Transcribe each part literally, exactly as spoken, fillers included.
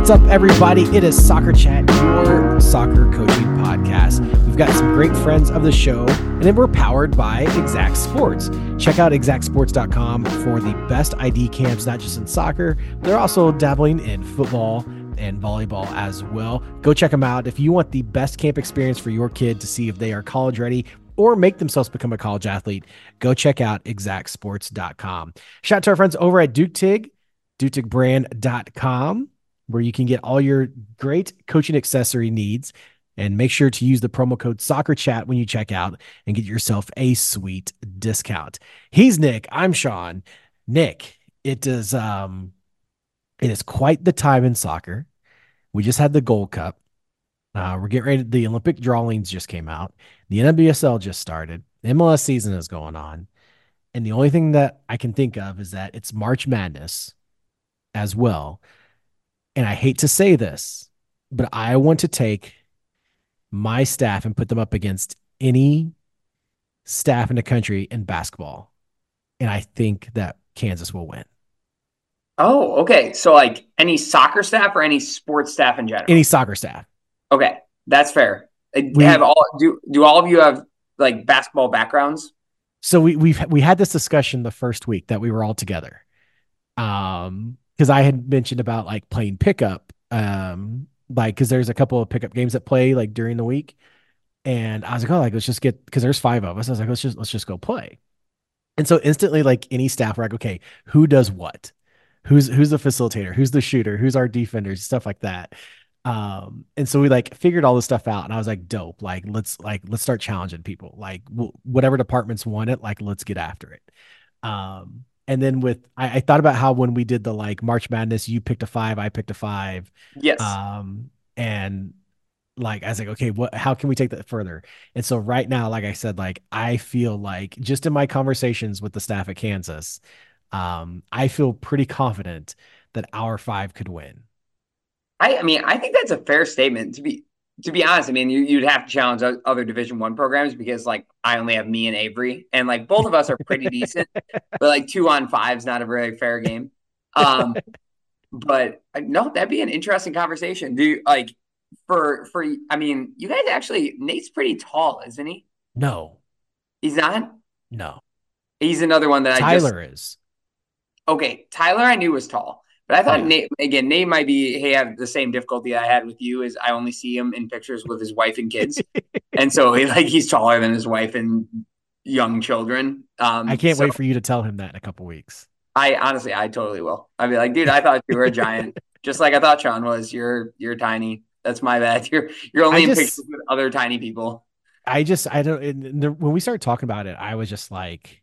What's up, everybody? It is Soccer Chat, your soccer coaching podcast. We've got some great friends of the show, and then we're powered by Exact Sports. Check out exact sports dot com for the best I D camps, not just in soccer. They're also dabbling in football and volleyball as well. Go check them out. If you want the best camp experience for your kid to see if they are college ready or make themselves become a college athlete, go check out exact sports dot com. Shout out to our friends over at Duke Tig, duke tig brand dot com, where you can get all your great coaching accessory needs, and make sure to use the promo code SoccerChat when you check out and get yourself a sweet discount. He's Nick. I'm Sean. Nick, it is um, it is quite the time in soccer. We just had the Gold Cup. Uh, we're getting ready. The Olympic drawings just came out. The N W S L just started. The M L S season is going on. And the only thing that I can think of is that it's March Madness as well. And I hate to say this, but I want to take my staff and put them up against any staff in the country in basketball. And I think that Kansas will win. Oh, okay. So like any soccer staff or any sports staff in general? Any soccer staff. Okay, that's fair. We, have all do do all of you have like basketball backgrounds? So we we've we had this discussion the first week that we were all together. Um Because I had mentioned about like playing pickup, um, like because there's a couple of pickup games that play like during the week, and I was like, oh, like let's just get because there's five of us. I was like, let's just let's just go play. And so instantly, like any staff, we're like, okay, who does what? Who's who's the facilitator? Who's the shooter? Who's our defenders? Stuff like that. Um, and so we like figured all this stuff out, and I was like, dope. Like let's like let's start challenging people. Like we'll, whatever departments want it, like let's get after it. Um, And then with, I, I thought about how when we did the like March Madness, you picked a five, I picked a five. Yes. Um, and like, I was like, okay, what, how can we take that further? And so right now, like I said, like, I feel like just in my conversations with the staff at Kansas, um, I feel pretty confident that our five could win. I, I mean, I think that's a fair statement to be, to be honest. I mean, you, you'd have to challenge other Division One programs because, like, I only have me and Avery, and like both of us are pretty decent, but like two on five is not a very fair game. Um, but no, that'd be an interesting conversation. Do you, like for for? I mean, you guys actually, Nate's pretty tall, isn't he? No, he's not. No, he's another one that Tyler I just, is. Okay, Tyler, I knew was tall. But I thought yeah. Nate, again, Nate might be, hey, have the same difficulty I had with you is I only see him in pictures with his wife and kids. And so he, like he's taller than his wife and young children. Um, I can't so wait for you to tell him that in a couple weeks. I honestly, I totally will. I'd be like, dude, I thought you were a giant. Just like I thought Sean was. You're you're tiny. That's my bad. You're you're only I in just, pictures with other tiny people. I just, I don't, the, when we started talking about it, I was just like,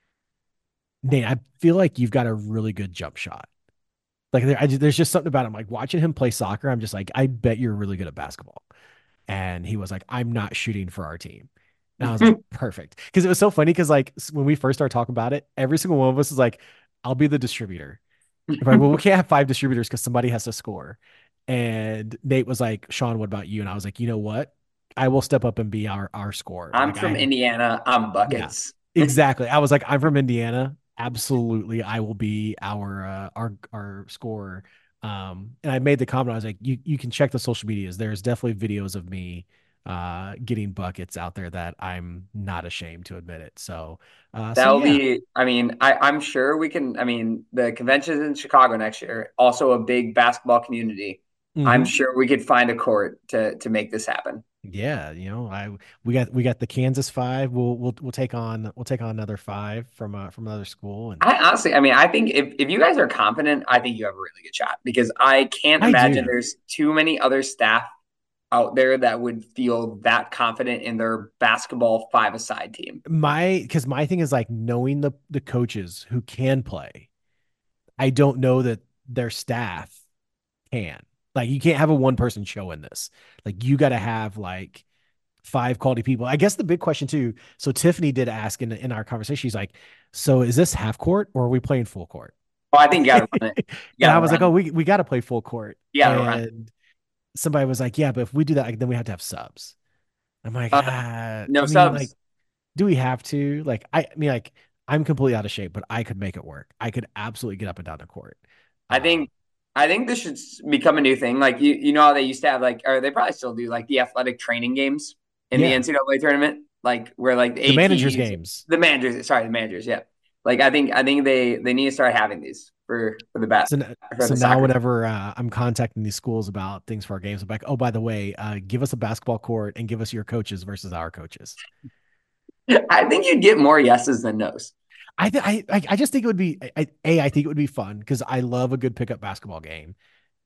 Nate, I feel like you've got a really good jump shot. Like there, I, there's just something about him. Like watching him play soccer, I'm just like, I bet you're really good at basketball. And he was like, I'm not shooting for our team. And I was like, perfect. Because it was so funny because like when we first started talking about it, every single one of us was like, I'll be the distributor. Like, well, we can't have five distributors because somebody has to score. And Nate was like, Sean, what about you? And I was like, you know what? I will step up and be our our scorer. I'm like, from I, Indiana. I'm buckets. Yeah, exactly. I was like, I'm from Indiana. Absolutely, I will be our uh, our our scorer. Um, and I made the comment. I was like, you you can check the social medias. There's definitely videos of me uh, getting buckets out there that I'm not ashamed to admit it. So uh, that'll so, yeah. be. I mean, I, I'm sure we can. I mean, the convention's in Chicago next year. Also, a big basketball community. Mm-hmm. I'm sure we could find a court to to make this happen. Yeah, you know, I we got we got the Kansas five. We'll we'll we'll take on we'll take on another five from uh, from another school. And I honestly, I mean, I think if, if you guys are confident, I think you have a really good shot because I can't I imagine do. there's too many other staff out there that would feel that confident in their basketball five-a-side team. My because my thing is like knowing the the coaches who can play. I don't know that their staff can. Like you can't have a one person show in this. Like you got to have like five quality people. I guess the big question too. So Tiffany did ask in in our conversation. She's like, "So is this half court or are we playing full court?" Oh, I think you got to run it. And I was like, "Oh, we we got to play full court." Yeah. And somebody was like, "Yeah, but if we do that, like, then we have to have subs." I'm like, uh, ah, "No I mean, subs." Like, do we have to? Like, I, I mean, like, I'm completely out of shape, but I could make it work. I could absolutely get up and down the court. I think I think this should s- become a new thing. Like you, you know how they used to have like, or they probably still do like the athletic training games in the Yeah. N C double A tournament, like where like the The managers A Ts, games. the managers, sorry, the managers, yeah. Like I think I think they they need to start having these for for the bat So, n- for so the now soccer. whenever uh, I'm contacting these schools about things for our games, I'm like, oh, by the way, uh, give us a basketball court and give us your coaches versus our coaches. I think you'd get more yeses than nos. I th- I I I just think it would be I, a I think it would be fun because I love a good pickup basketball game,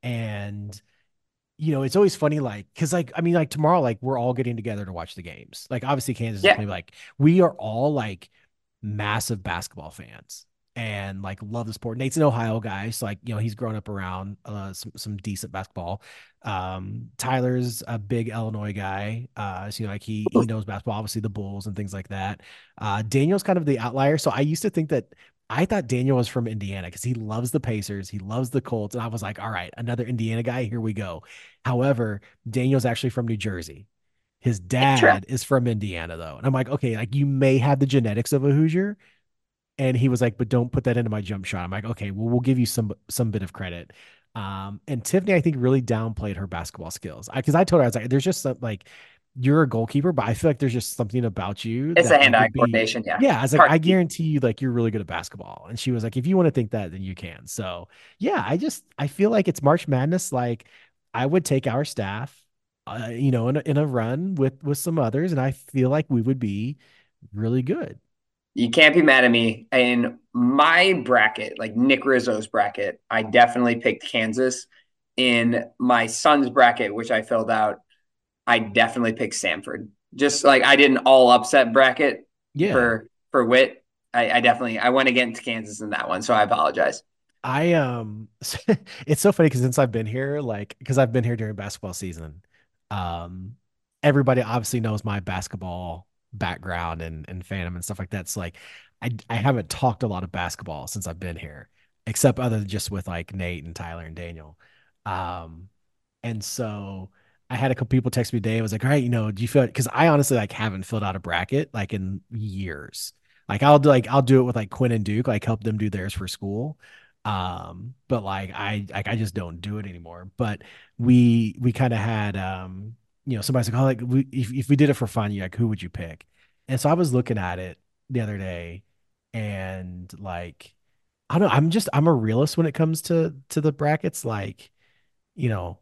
and you know it's always funny like because like I mean like tomorrow like we're all getting together to watch the games. Like obviously Kansas is Yeah, playing, like we are all like massive basketball fans and like love the sport. Nate's an Ohio guy, so like you know he's grown up around uh, some some decent basketball. Um, Tyler's a big Illinois guy, uh, so you know like he he knows basketball, obviously the Bulls and things like that. Uh, Daniel's kind of the outlier, so I used to think that. I thought Daniel was from Indiana because he loves the Pacers, he loves the Colts, and I was like, all right, another Indiana guy, here we go. However, Daniel's actually from New Jersey. His interesting. dad is from Indiana, though. And I'm like, okay, like you may have the genetics of a Hoosier. And he was like, but don't put that into my jump shot. I'm like, okay, well, we'll give you some some bit of credit. Um, and Tiffany, I think, really downplayed her basketball skills. I because I told her, I was like, there's just some like you're a goalkeeper, but I feel like there's just something about you It's the that like hand-eye would be, coordination. Yeah, yeah. I was it's like, hard I to keep. guarantee you, like you're really good at basketball. And she was like, if you want to think that, then you can. So yeah, I just I feel like it's March Madness. Like I would take our staff, uh, you know, in a, in a run with with some others, and I feel like we would be really good. You can't be mad at me. In my bracket, like Nick Rizzo's bracket, I definitely picked Kansas. In my son's bracket, which I filled out, I definitely picked Samford. Just like I did an all upset bracket Yeah. for for Wit. I, I definitely I went against Kansas in that one, so I apologize. I um it's so funny because since I've been here, like because I've been here during basketball season, um everybody obviously knows my basketball background and and fandom and stuff like that. So like I I haven't talked a lot of basketball since I've been here, except other than just with like Nate and Tyler and Daniel. Um and so I had a couple people text me today. I was like, all right, you know, do you feel because I honestly like haven't filled out a bracket like in years. Like I'll do like I'll do it with like Quinn and Duke, like help them do theirs for school. Um, but like I like I just don't do it anymore. But we we kind of had um, you know, somebody's like, oh, like we if, if we did it for fun, you like who would you pick? And so I was looking at it the other day and like I don't know, I'm just I'm a realist when it comes to to the brackets. Like, you know,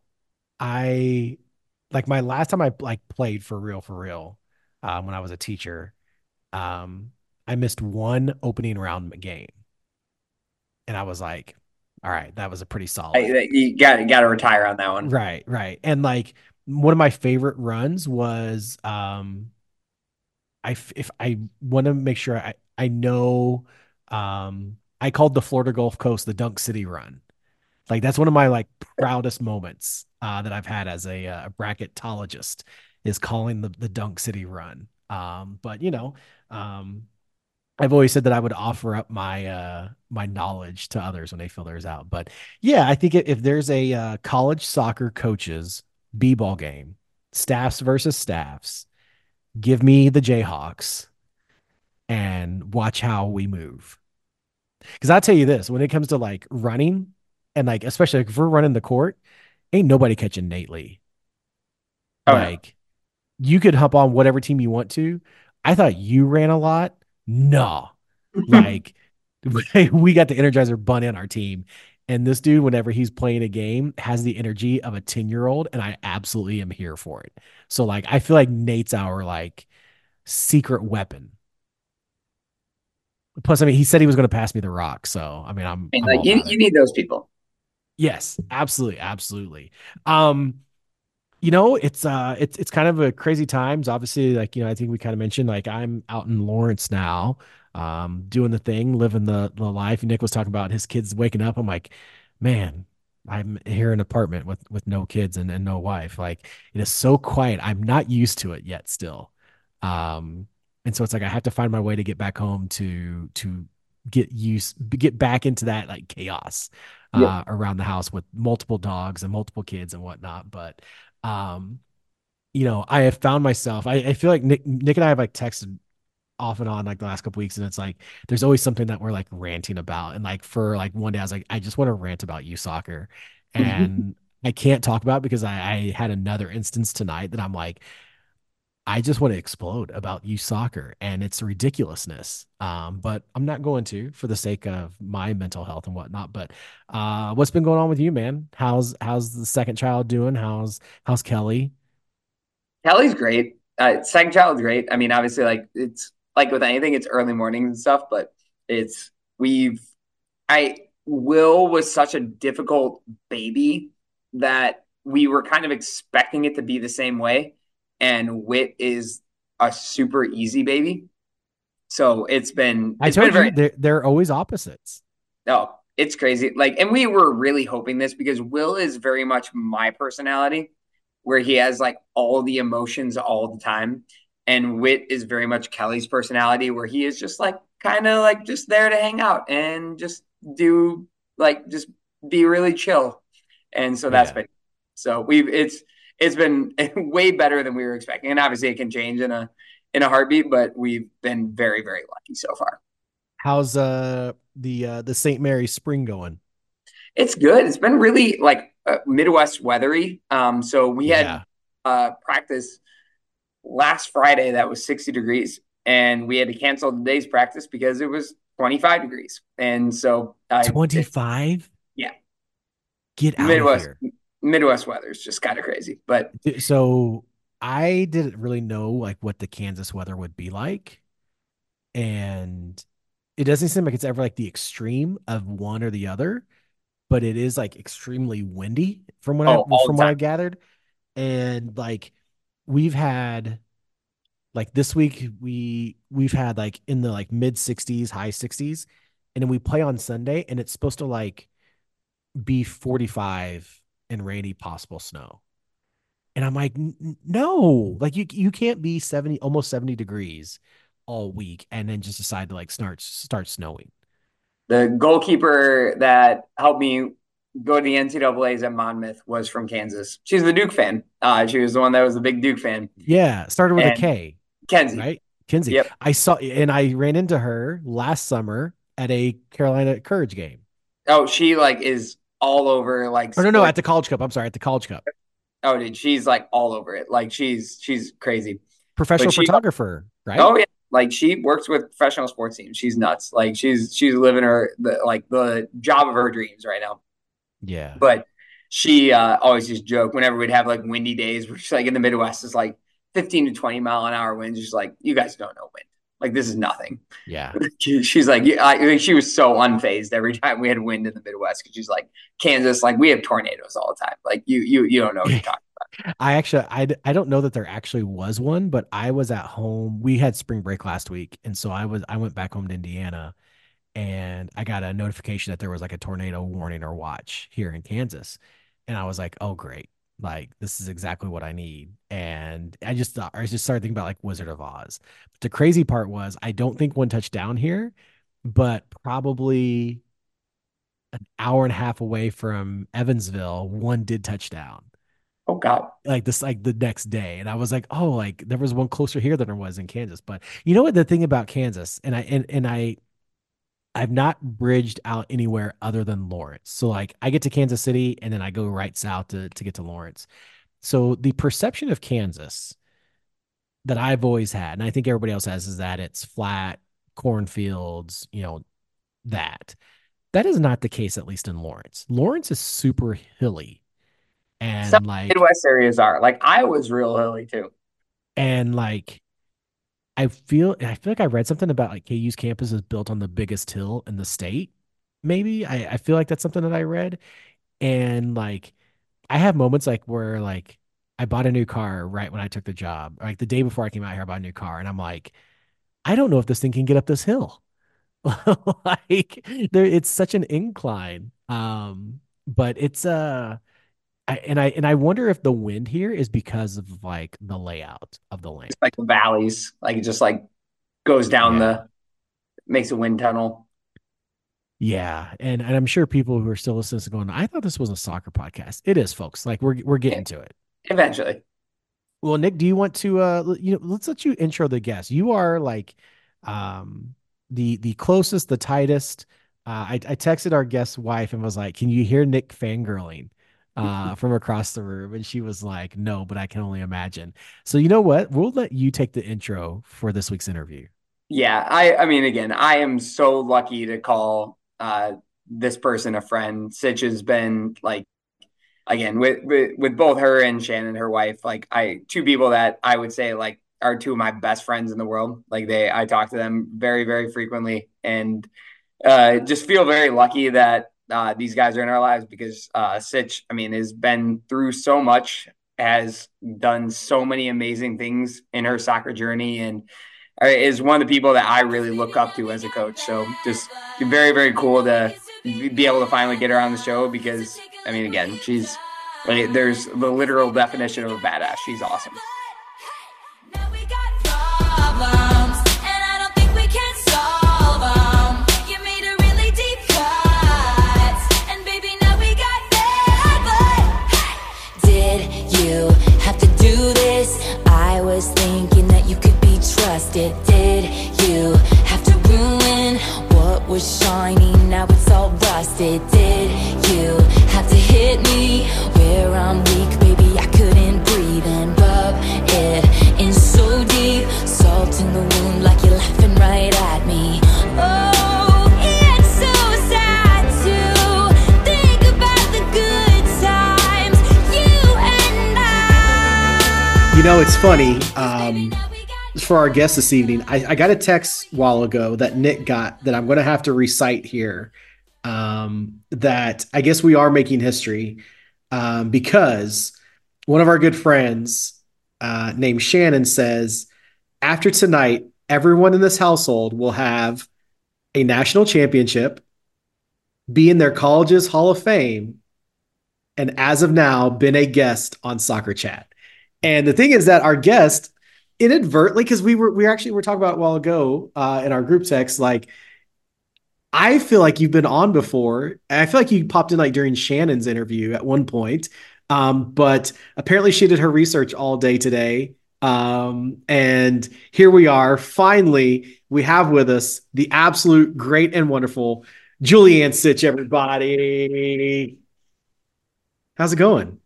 I like my last time I like played for real for real, um, when I was a teacher, um, I missed one opening round game. And I was like, all right, that was a pretty solid. I, you got got to retire on that one. Right, right. And like one of my favorite runs was um I f- if I want to make sure I I know um I called the Florida Gulf Coast the Dunk City run. Like that's one of my like proudest moments uh that I've had as a, uh, bracketologist is calling the the Dunk City run. Um but you know, um I've always said that I would offer up my uh my knowledge to others when they fill theirs out. But yeah, I think if there's a uh, college soccer coaches b-ball game, staffs versus staffs, give me the Jayhawks and watch how we move. Because I'll tell you this, when it comes to like running and like especially like if we're running the court, ain't nobody catching Nate Lee. Oh no. Like you could hop on whatever team you want to. I thought you ran a lot. No. Like we got the Energizer Bunny on our team. And this dude, whenever he's playing a game, has the energy of a ten year old. And I absolutely am here for it. So, like, I feel like Nate's our like secret weapon. Plus, I mean, he said he was going to pass me the rock. So, I mean, I'm, I mean, I'm like all you, about you it. need those people. Yes, absolutely. Absolutely. Um, You know, it's uh it's it's kind of a crazy times. Obviously, like, you know, I think we kind of mentioned like I'm out in Lawrence now, um, doing the thing, living the the life. Nick was talking about his kids waking up. I'm like, man, I'm here in an apartment with with no kids and, and no wife. Like it is so quiet. I'm not used to it yet still. Um, and so it's like I have to find my way to get back home to to get used get back into that like chaos Yeah. uh around the house with multiple dogs and multiple kids and whatnot. But um, you know, I have found myself. I, I feel like Nick, Nick and I have like texted off and on like the last couple weeks, and it's like there's always something that we're like ranting about. And like for like one day, I was like, I just want to rant about you soccer, and I can't talk about it because I, I had another instance tonight that I'm like, I just want to explode about youth soccer and its ridiculousness. Um, but I'm not going to for the sake of my mental health and whatnot. But uh, what's been going on with you, man? How's how's the second child doing? How's how's Kelly? Kelly's great. Uh, second child's great. I mean, obviously, like it's like with anything, it's early mornings and stuff, but it's we've I Will was such a difficult baby that we were kind of expecting it to be the same way. And Wit is a super easy baby. So it's been I it's been told very you they're they're always opposites. oh, it's crazy. Like, and we were really hoping this because Will is very much my personality, where he has like all the emotions all the time. And Wit is very much Kelly's personality, where he is just like kind of like just there to hang out and just do like just be really chill. And so that's Yeah. been so we've it's it's been way better than we were expecting. And obviously it can change in a in a heartbeat, but we've been very, very lucky so far. How's uh the uh the Saint Mary's spring going? It's good. It's been really like uh, Midwest weathery. Um, so we had Yeah. uh, practice last Friday that was sixty degrees, and we had to cancel the day's practice because it was twenty-five degrees. And so I, it's twenty-five? yeah, Get out of Midwest here. Midwest weather is just kind of crazy. But So I didn't really know like what the Kansas weather would be like. And it doesn't seem like it's ever like the extreme of one or the other, but it is like extremely windy from what I oh, all from the what time. I've gathered. And like we've had like this week we we've had like in the like mid sixties, high sixties, and then we play on Sunday and it's supposed to like be forty-five and rainy possible snow. And I'm like, no, like you you can't be seventy, almost seventy degrees all week and then just decide to like start start snowing. The goalkeeper that helped me go to the N C double A's at Monmouth was from Kansas. She's the Duke fan. Uh, she was the one that was the big Duke fan. Yeah, started with a And K, Kenzie. right? Kinsey. Yep. I saw and I ran into her last summer at a Carolina Courage game. Oh, she like is all over like Or no, no, at sports. the College Cup. I'm sorry, at the College Cup. Oh, dude, she's like all over it. Like she's she's crazy. Professional But she photographer, right? oh yeah, like she works with professional sports teams. She's nuts. Like she's she's living her the like the job of her dreams right now. Yeah. But she uh always just joke whenever we'd have like windy days, which like in the Midwest is like fifteen to twenty mile an hour winds. She's like, you guys don't know wind. Like this is nothing. Yeah. She's like, yeah, I, she was so unfazed every time we had wind in the Midwest because she's like, Kansas, like we have tornadoes all the time. Like you, you, you don't know what you're talking I actually I I don't know that there actually was one, but I was at home. We had spring break last week, and so I was I went back home to Indiana and I got a notification that there was like a tornado warning or watch here in Kansas. And I was like, "Oh great. Like this is exactly what I need." And I just thought I just started thinking about like Wizard of Oz. But the crazy part was I don't think one touched down here, but probably an hour and a half away from Evansville, one did touch down about. Oh God. like this like the next day, and I was like, oh, like there was one closer here than there was in Kansas. But you know what, the thing about Kansas, and I and, and I I've not bridged out anywhere other than Lawrence. So like I get to Kansas City and then I go right south to to get to Lawrence. So the perception of Kansas that I've always had, and I think everybody else has, is that it's flat cornfields, you know, that that is not the case, at least in Lawrence. Lawrence is super hilly Some and like Midwest areas are like Iowa's real hilly too. and like I feel I feel like I read something about like K U's campus is built on the biggest hill in the state. Maybe I, I feel like that's something that I read. And like I have moments like where like I bought a new car right when I took the job. Like the day before I came out here, I bought a new car and I'm like, I don't know if this thing can get up this hill. Like there it's such an incline. Um, but it's uh I, and I and I wonder if the wind here is because of like the layout of the land. It's like the valleys, like it just like goes down Yeah. the makes a wind tunnel. Yeah, and and I'm sure people who are still listening to going, I thought this was a soccer podcast. It is, folks. Like we're we're Yeah, getting to it. eventually. Well, Nick, do you want to uh l- you know, let's let you intro the guest. You are like um the the closest, the tightest. Uh I, I texted our guest's wife and was like, can you hear Nick fangirling? uh, from across the room. And she was like, no, but I can only imagine. So, you know what? We'll let you take the intro for this week's interview. Yeah, I I mean, again, I am so lucky to call uh this person a friend. Sitch has been like, again, with, with with both her and Shannon, her wife, like I two people that I would say like are two of my best friends in the world. Like they I talk to them very, very frequently, and uh just feel very lucky that uh these guys are in our lives because uh Sitch, I mean, has been through so much, has done so many amazing things in her soccer journey, and is one of the people that I really look up to as a coach. So just very, very cool to be able to finally get her on the show because, I mean, again, she's like, there's the literal definition of a badass. She's awesome. Trusted. Did you have to ruin what was shiny? Now it's all rusted. Did you have to hit me where I'm weak? Baby, I couldn't breathe and rub it in so deep. Salt in the wound like you're laughing right at me. Oh, it's so sad to think about the good times, you and I. You know, it's funny. Um, for our guest this evening, I, I got a text a while ago that Nick got that I'm going to have to recite here. Um, that I guess we are making history um, because one of our good friends uh, named Shannon says, after tonight, everyone in this household will have a national championship, be in their college's Hall of Fame, and as of now, been a guest on Soccer Chat. And the thing is that our guest inadvertently, because we were we actually were talking about it a while ago uh, in our group text, like I feel like you've been on before. I feel like you popped in like during Shannon's interview at one point, um, but apparently she did her research all day today, um, and here we are. Finally, we have with us the absolute great and wonderful Julianne Sitch. Everybody, how's it going?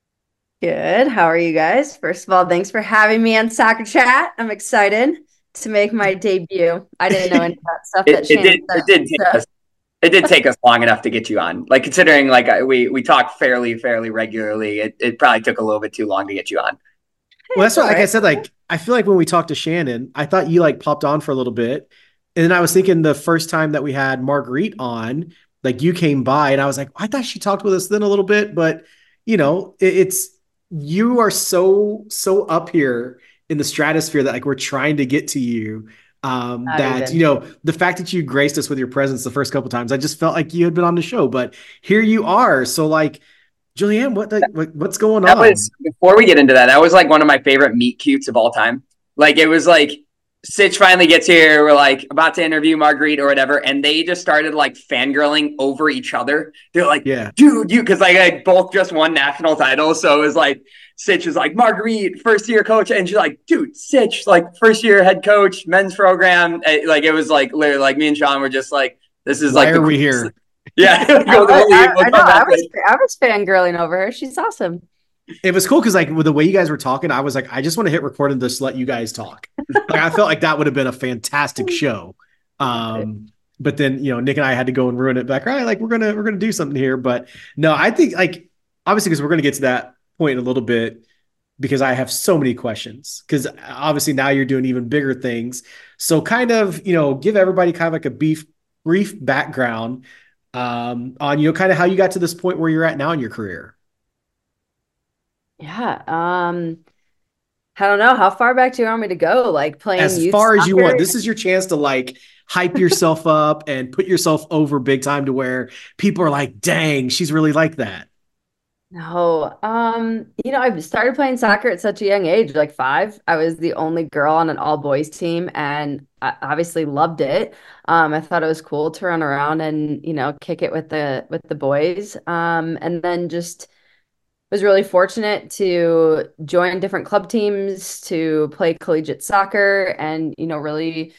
Good. How are you guys? First of all, thanks for having me on Soccer Chat. I'm excited to make my debut. I didn't know any of that stuff it, that it Shannon did. said, It did take so. us. It did take us long enough to get you on. Like considering, like we we talk fairly, fairly regularly. It it probably took a little bit too long to get you on. Well, that's what, like right. I said, like, I feel like when we talked to Shannon, I thought you like popped on for a little bit. And then I was thinking the first time that we had Marguerite on, like you came by and I was like, I thought she talked with us then a little bit, but you know, it, it's, you are so, so up here in the stratosphere that like we're trying to get to you. Um, Not that, even. you know, the fact that you graced us with your presence the first couple times, I just felt like you had been on the show, but here you are. So like, Julianne, what the, what, what's going That on? was before we get into that. That was like one of my favorite meet cutes of all time. Like it was like Sitch finally gets here. We're like about to interview Marguerite or whatever, and they just started like fangirling over each other. They're like, Yeah. "Dude, you," because like, like both just won national titles, so it was like Sitch is like Marguerite, first year coach, and she's like, "Dude, Sitch, like first year head coach, men's program." Like it was like literally like me and Sean were just like, "This is Why like are the we coolest." here? Yeah, I, we'll, we'll leave. I, We'll I know. come I back was later. I was fangirling over her. She's awesome. It was cool because like with the way you guys were talking, I was like, I just want to hit record and just let you guys talk. Like I felt like that would have been a fantastic show. Um, but then you know, Nick and I had to go and ruin it. Like, all right, like we're gonna we're gonna do something here. But no, I think like obviously because we're gonna get to that point in a little bit because I have so many questions. Because obviously now you're doing even bigger things. So kind of, you know, give everybody kind of like a beef brief background um on you know kind of how you got to this point where you're at now in your career. Yeah. Um, I don't know. How far back do you want me to go? Like playing As youth far as you want. soccer? This is your chance to like hype yourself up and put yourself over big time to where people are like, dang, she's really like that. No. Um, you know, I started playing soccer at such a young age, like five. I was the only girl on an all boys team and I obviously loved it. Um, I thought it was cool to run around and, you know, kick it with the with the boys. Um, and then just was really fortunate to join different club teams, to play collegiate soccer and, you know, really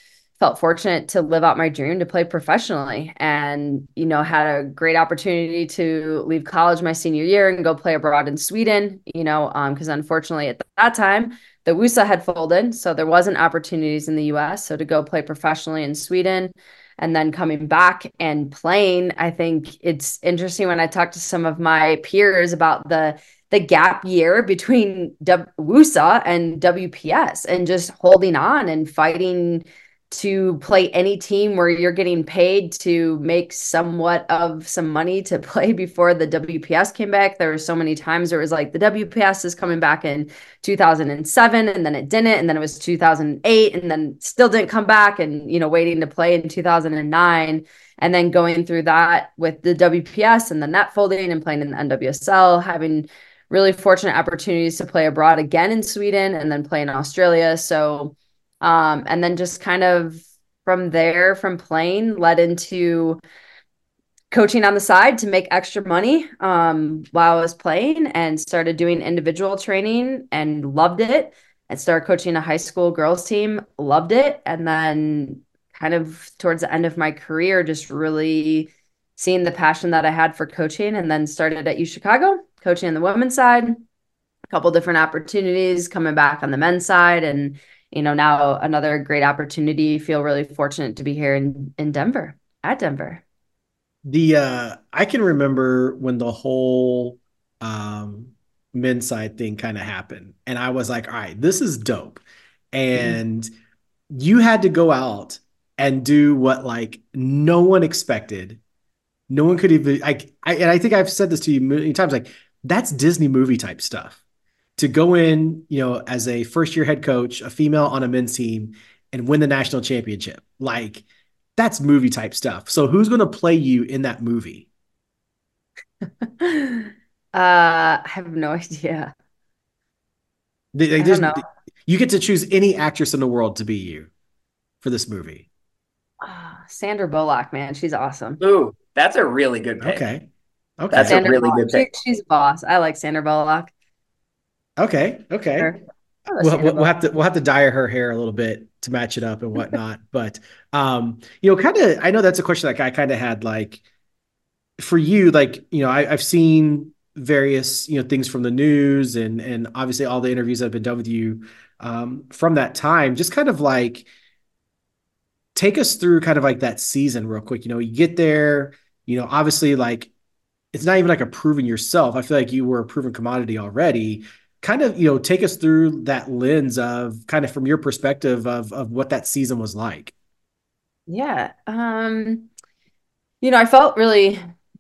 felt fortunate to live out my dream to play professionally, and, you know, had a great opportunity to leave college my senior year and go play abroad in Sweden, you know, um, because unfortunately at that time, the W S A had folded. So there wasn't opportunities in the U S. So to go play professionally in Sweden and then coming back and playing, I think it's interesting when I talk to some of my peers about the the gap year between W S A and W P S and just holding on and fighting to play any team where you're getting paid to make somewhat of some money to play before the W P S came back. There were so many times where it was like the W P S is coming back in two thousand seven and then it didn't. And then it was two thousand eight and then still didn't come back, and, you know, waiting to play in two thousand nine and then going through that with the W P S and then that folding and playing in the N W S L, having really fortunate opportunities to play abroad again in Sweden and then play in Australia. So Um, and then just kind of from there, from playing, led into coaching on the side to make extra money um, while I was playing, and started doing individual training and loved it, and started coaching a high school girls team, loved it. And then kind of towards the end of my career, just really seeing the passion that I had for coaching, and then started at U Chicago, coaching on the women's side, a couple different opportunities, coming back on the men's side, and you know, now another great opportunity. Feel really fortunate to be here in, in Denver, at Denver. The, uh, I can remember when the whole, um, men's side thing kind of happened, and I was like, all right, this is dope. And mm-hmm. you had to go out and do what like no one expected. No one could even, like, I, and I think I've said this to you many times, like that's Disney movie type stuff. To go in, you know, as a first year head coach, a female on a men's team, and win the national championship. Like that's movie type stuff. So who's going to play you in that movie? uh, I have no idea. They, I don't know. You get to choose any actress in the world to be you for this movie. Uh, Sandra Bullock, man. She's awesome. Ooh, that's a really good pick. Okay. Okay. That's Sandra a really Bullock. good pick. She, she's a boss. I like Sandra Bullock. Okay. Okay. Sure. We'll, we'll, we'll have to we'll have to dye her hair a little bit to match it up and whatnot. But um, you know, kind of, I know that's a question that I kind of had. Like for you, like you know, I, I've seen various you know things from the news and and obviously all the interviews that have been done with you um, from that time. Just kind of like take us through kind of like that season real quick. You know, you get there. You know, obviously, like it's not even like a proving yourself. I feel like you were a proven commodity already. Kind of, you know, take us through that lens of kind of from your perspective of of what that season was like. Yeah. Um, you know, I felt really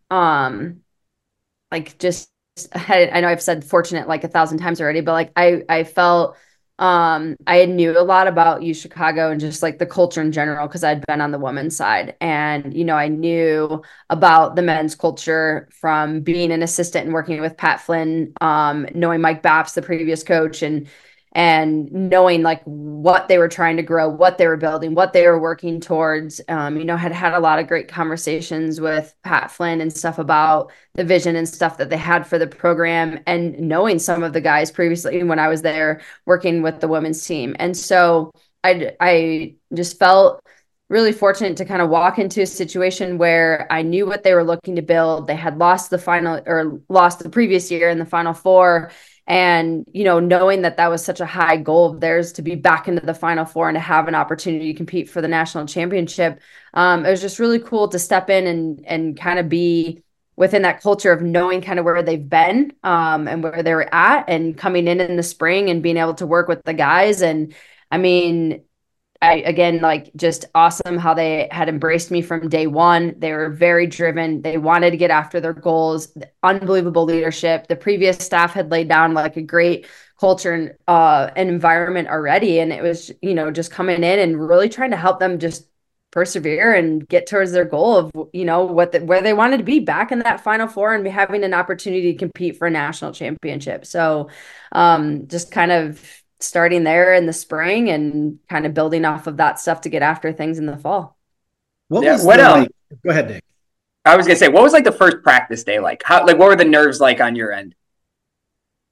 um like just I, I know I've said fortunate like a thousand times already, but like I I felt um I knew a lot about U Chicago and just like the culture in general because I'd been on the women's side, and you know I knew about the men's culture from being an assistant and working with Pat Flynn, um knowing Mike Baps, the previous coach, and and knowing like what they were trying to grow, what they were building, what they were working towards. Um, you know, had had a lot of great conversations with Pat Flynn and stuff about the vision and stuff that they had for the program, and knowing some of the guys previously when I was there working with the women's team. And so I, I just felt really fortunate to kind of walk into a situation where I knew what they were looking to build. They had lost the final or lost the previous year in the Final Four. And, you know, knowing that that was such a high goal of theirs to be back into the Final Four and to have an opportunity to compete for the national championship, um, it was just really cool to step in and and kind of be within that culture of knowing kind of where they've been um, and where they were at, and coming in in the spring and being able to work with the guys. And I mean, I, again, like just awesome how they had embraced me from day one. They were very driven. They wanted to get after their goals, unbelievable leadership. The previous staff had laid down like a great culture and uh, an environment already. And it was, you know, just coming in and really trying to help them just persevere and get towards their goal of, you know, what the, where they wanted to be back in that Final Four and having an opportunity to compete for a national championship. So um, just kind of starting there in the spring and kind of building off of that stuff to get after things in the fall. What yeah, was what the, else? Like, go ahead, Nick. I was gonna say, what was like the first practice day like? How like what were the nerves like on your end?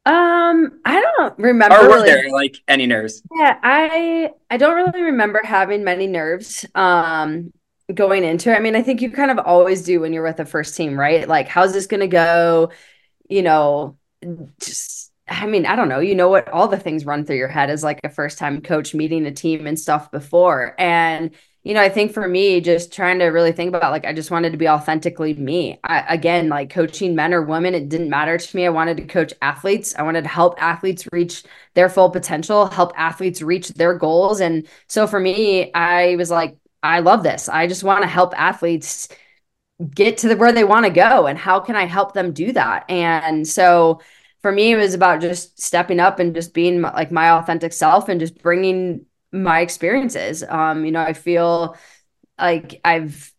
Um, I don't remember Or was really. there like any nerves? Yeah, I I don't really remember having many nerves um going into it. I mean, I think you kind of always do when you're with a first team, right? Like, how's this gonna go? You know, just I mean, I don't know. You know what all the things run through your head as like a first time coach meeting a team and stuff before. And you know, I think for me, just trying to really think about like I just wanted to be authentically me. I, again, like coaching men or women, it didn't matter to me. I wanted to coach athletes. I wanted to help athletes reach their full potential, help athletes reach their goals. And so for me, I was like, I love this. I just want to help athletes get to the, where they want to go, and how can I help them do that? And so for me, it was about just stepping up and just being my, like my authentic self and just bringing my experiences. Um, you know, I feel like I've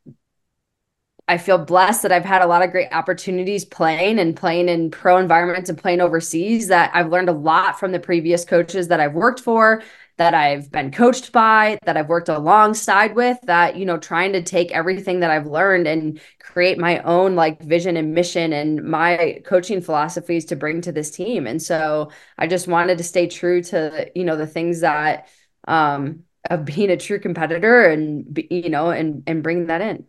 I feel blessed that I've had a lot of great opportunities playing and playing in pro environments and playing overseas, that I've learned a lot from the previous coaches that I've worked for, that I've been coached by, that I've worked alongside with, that, you know, trying to take everything that I've learned and create my own like vision and mission and my coaching philosophies to bring to this team. And so I just wanted to stay true to, you know, the things that um of being a true competitor and, you know, and and bring that in.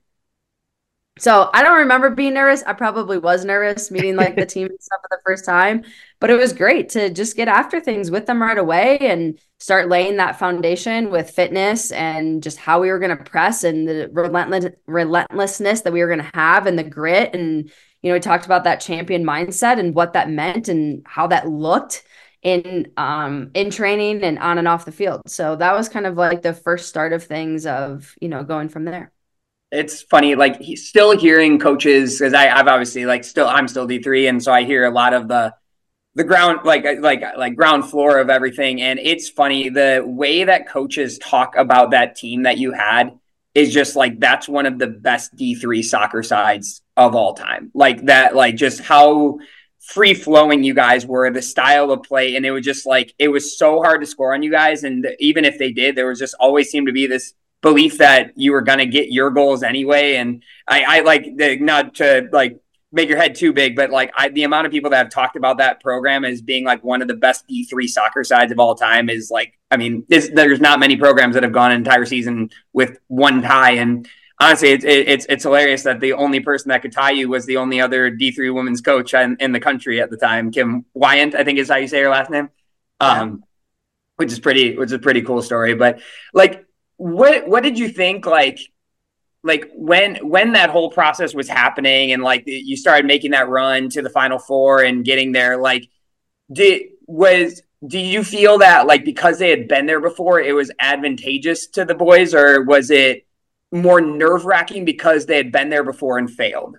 So I don't remember being nervous. I probably was nervous meeting like the team and stuff for the first time, but it was great to just get after things with them right away and start laying that foundation with fitness and just how we were going to press and the relentless relentlessness that we were going to have and the grit. And, you know, we talked about that champion mindset and what that meant and how that looked in um in training and on and off the field. So that was kind of like the first start of things of, you know, going from there. It's funny, like he's still hearing coaches, because I've obviously like still I'm still D three, and so I hear a lot of the the ground like like like ground floor of everything. And it's funny the way that coaches talk about that team that you had is just like that's one of the best D three soccer sides of all time. Like that, like just how free flowing you guys were, the style of play, and it was just like it was so hard to score on you guys. And even if they did, there was just always seemed to be this belief that you were going to get your goals anyway. And I, I like the, not to like make your head too big, but like I, the amount of people that have talked about that program as being like one of the best D three soccer sides of all time is like, I mean, there's not many programs that have gone an entire season with one tie. And honestly, it's, it's, it's hilarious that the only person that could tie you was the only other D three women's coach in, in the country at the time, Kim Wyant, I think is how you say her last name. Um, yeah. which is pretty, which is a pretty cool story. But like, what, what did you think? Like, like when, when that whole process was happening and like you started making that run to the Final Four and getting there, like did, was, do you feel that like, because they had been there before, it was advantageous to the boys, or was it more nerve wracking because they had been there before and failed?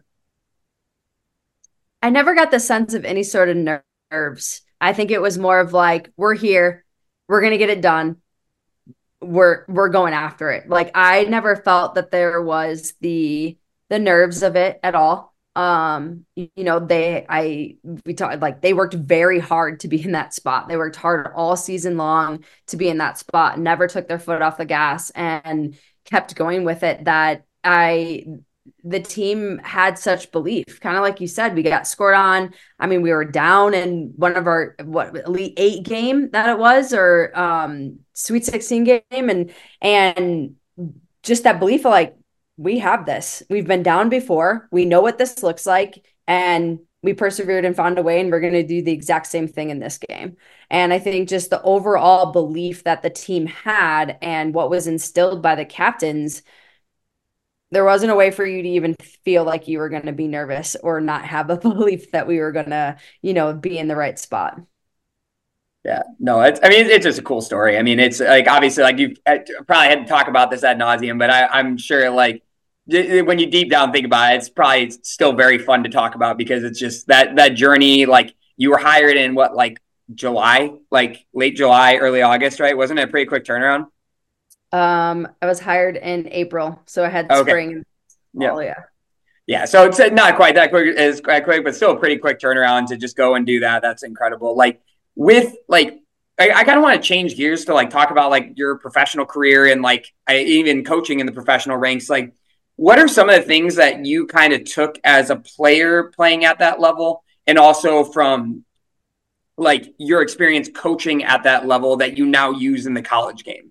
I never got the sense of any sort of nerves. I think it was more of like, we're here, we're going to get it done. We're, we're going after it. Like, I never felt that there was the, the nerves of it at all. Um, you, you know, they, I, we talked like they worked very hard to be in that spot. They worked hard all season long to be in that spot, never took their foot off the gas and kept going with it. That I, the team had such belief, kind of like you said, we got scored on. I mean, we were down in one of our, what, Elite Eight game that it was, or um, Sweet sixteen game. And, and just that belief of like, we have this, we've been down before, we know what this looks like, and we persevered and found a way, and we're going to do the exact same thing in this game. And I think just the overall belief that the team had and what was instilled by the captains, there wasn't a way for you to even feel like you were going to be nervous or not have a belief that we were going to, you know, be in the right spot. Yeah, no, it's, I mean, it's just a cool story. I mean, it's like, obviously like you probably had to talk about this ad nauseum, but I, I'm sure like when you deep down think about it, it's probably still very fun to talk about, because it's just that, that journey. Like you were hired in what, like July, like late July, early August, right? Wasn't it a pretty quick turnaround? Um, I was hired in April, so I had okay. spring. Yeah. Oh, yeah. Yeah. So it's not quite that quick as quick, but still a pretty quick turnaround to just go and do that. That's incredible. Like with like, I, I kind of want to change gears to like talk about like your professional career and like I, even coaching in the professional ranks. Like, what are some of the things that you kind of took as a player playing at that level, and also from like your experience coaching at that level that you now use in the college game?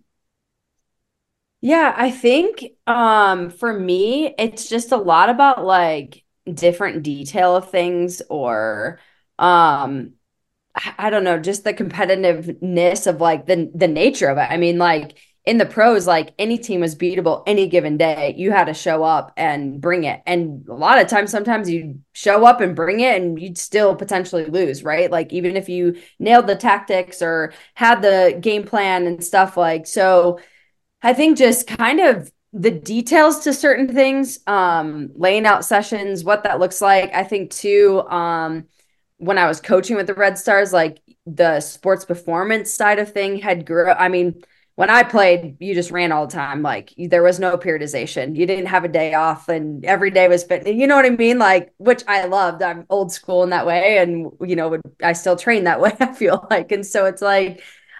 Yeah, I think um for me, it's just a lot about like different detail of things or um I I don't know, just the competitiveness of like the the nature of it. I mean, like in the pros, like any team was beatable any given day. You had to show up and bring it. And a lot of times, sometimes you show up and bring it and you'd still potentially lose, right? Like even if you nailed the tactics or had the game plan and stuff like so I think just kind of the details to certain things, um, laying out sessions, what that looks like. I think too, um, when I was coaching with the Red Stars, like the sports performance side of thing had grew. I mean, when I played, you just ran all the time. Like there was no periodization. You didn't have a day off, and every day was fit. You know what I mean? Like, which I loved. I'm old school in that way, and you know, would I still train that way? I feel like, and so it's like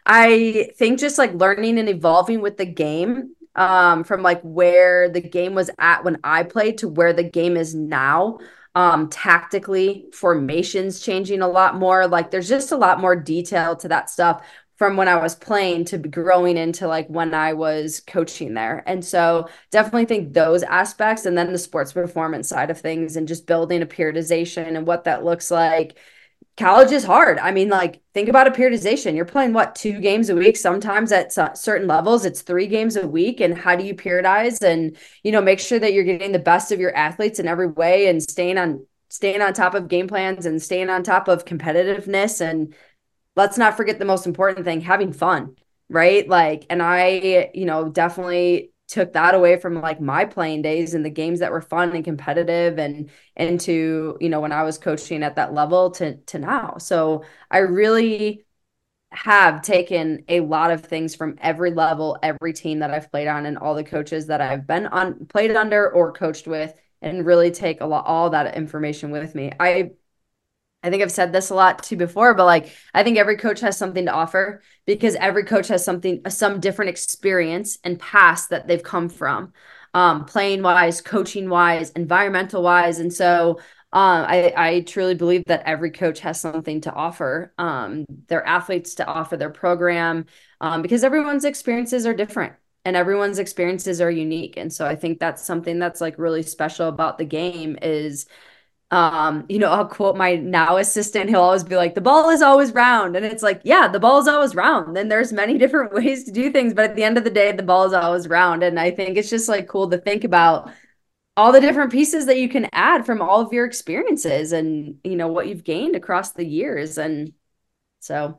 I think just like learning and evolving with the game, um, from like where the game was at when I played to where the game is now. Um, tactically, formations changing a lot more. Like there's just a lot more detail to that stuff from when I was playing to growing into like when I was coaching there. And so definitely think those aspects and then the sports performance side of things and just building a periodization and what that looks like. College is hard. I mean, like, think about a periodization. You're playing what, two games a week? Sometimes at certain levels, it's three games a week. And how do you periodize and, you know, make sure that you're getting the best of your athletes in every way and staying on staying on top of game plans and staying on top of competitiveness. And let's not forget the most important thing, having fun, right? Like, and I, you know, definitely took that away from like my playing days and the games that were fun and competitive and into, you know, when I was coaching at that level to to now. So I really have taken a lot of things from every level, every team that I've played on and all the coaches that I've been on, played under or coached with, and really take a lot all that information with me. I I think I've said this a lot too before, but like I think every coach has something to offer because every coach has something, some different experience and past that they've come from, um, playing wise, coaching wise, environmental wise. And so um, I, I truly believe that every coach has something to offer um, their athletes, to offer their program, um, because everyone's experiences are different and everyone's experiences are unique. And so I think that's something that's like really special about the game is um, you know, I'll quote my now assistant. He'll always be like, the ball is always round. And it's like, yeah, the ball is always round. And there's many different ways to do things. But at the end of the day, the ball is always round. And I think it's just like cool to think about all the different pieces that you can add from all of your experiences and, you know, what you've gained across the years. And so.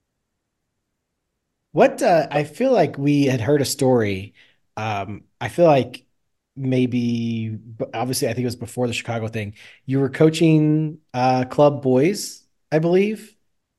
What uh, I feel like we had heard a story. Um, I feel like maybe, obviously, I think it was before the Chicago thing. You were coaching uh, club boys, I believe.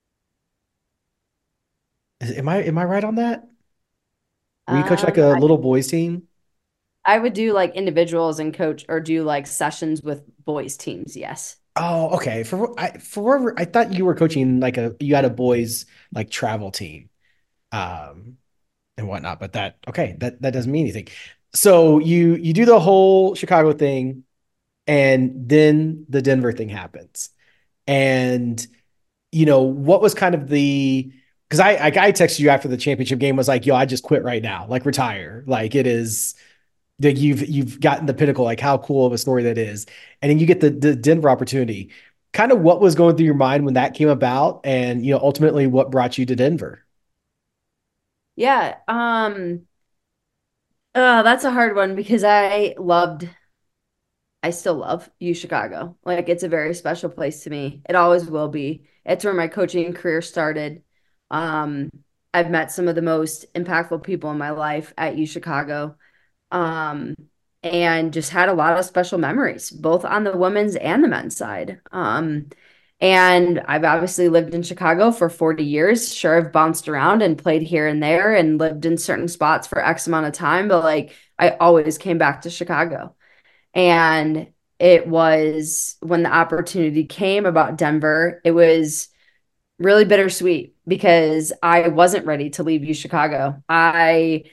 Is, am I am I right on that? Were you coach like Um, a I, little boys team? I would do like individuals and coach or do like sessions with boys teams. Yes. Oh, okay. For I for whatever I thought you were coaching like a you had a boys like travel team. Um, and whatnot. But that okay, that that doesn't mean anything. So you you do the whole Chicago thing, and then the Denver thing happens. And you know what was kind of the because I, I I texted you after the championship game was like, yo, I just quit right now, like retire, like it is like you've you've gotten the pinnacle, like how cool of a story that is, and then you get the the Denver opportunity. Kind of what was going through your mind when that came about, and you know ultimately what brought you to Denver. Yeah. Um, uh, that's a hard one because I loved I still love U Chicago. Like it's a very special place to me. It always will be. It's where my coaching career started. Um, I've met some of the most impactful people in my life at U Chicago. Um, and just had a lot of special memories, both on the women's and the men's side. Um, and I've obviously lived in Chicago for forty years. Sure, I've bounced around and played here and there and lived in certain spots for X amount of time, but like I always came back to Chicago. And it was when the opportunity came about Denver, it was really bittersweet because I wasn't ready to leave U Chicago. I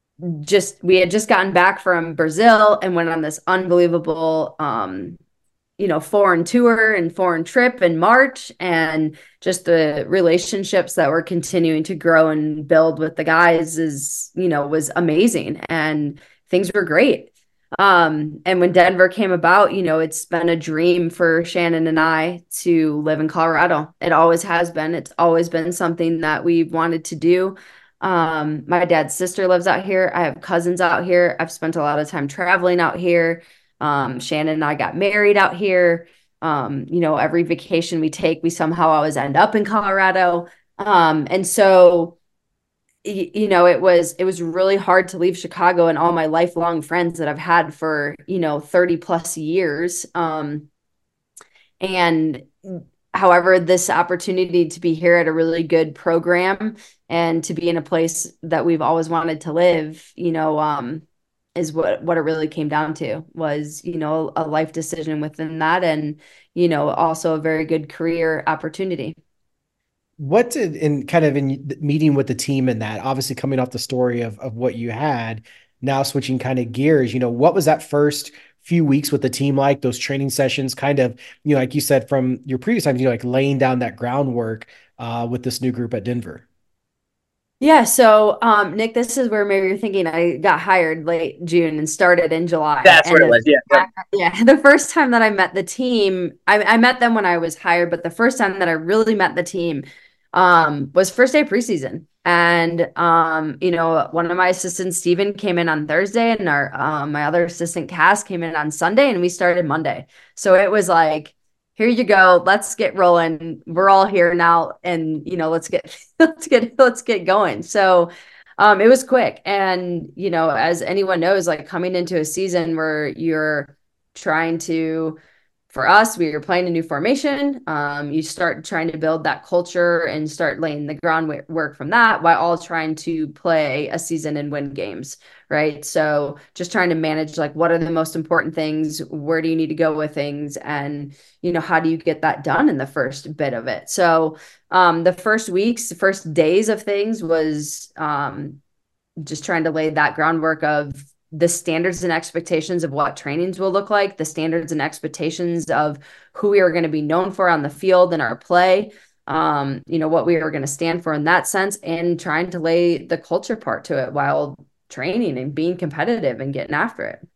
just, we had just gotten back from Brazil and went on this unbelievable um, you know, foreign tour and foreign trip in March, and just the relationships that we're continuing to grow and build with the guys is, you know, was amazing, and things were great. Um, and when Denver came about, you know, it's been a dream for Shannon and I to live in Colorado. It always has been. It's always been something that we've wanted to do. Um, my dad's sister lives out here. I have cousins out here. I've spent a lot of time traveling out here. Um, Shannon and I got married out here. Um, you know, every vacation we take, we somehow always end up in Colorado. Um, and so, y- you know, it was it was really hard to leave Chicago and all my lifelong friends that I've had for, you know, thirty plus years. Um, and however, this opportunity to be here at a really good program and to be in a place that we've always wanted to live, you know, um, is what what it really came down to was, you know, a life decision within that, and, you know, also a very good career opportunity. What did in kind of in the meeting with the team and that obviously coming off the story of of what you had, now switching kind of gears, you know, what was that first few weeks with the team like, those training sessions, kind of, you know, like you said from your previous times, you know, like laying down that groundwork uh, with this new group at Denver? Yeah, so um, Nick, this is where maybe you're thinking I got hired late June and started in July. That's what And it the, was. Yeah. Yep. yeah, the first time that I met the team, I, I met them when I was hired, but the first time that I really met the team um, was first day of preseason. And um, you know, one of my assistants, Steven, came in on Thursday, and our um, my other assistant, Cass, came in on Sunday, and we started Monday. So it was like, here you go, let's get rolling, we're all here now, and you know, let's get let's get let's get going. So um it was quick, and you know, as anyone knows, like coming into a season where you're trying to, for us, we were playing a new formation. Um, you start trying to build that culture and start laying the groundwork from that, while all trying to play a season and win games, right? So just trying to manage, like, what are the most important things? Where do you need to go with things? And, you know, how do you get that done in the first bit of it? So um, the first weeks, the first days of things was um, just trying to lay that groundwork of the standards and expectations of what trainings will look like, the standards and expectations of who we are going to be known for on the field and our play, um, you know, what we are going to stand for in that sense, and trying to lay the culture part to it while training and being competitive and getting after it.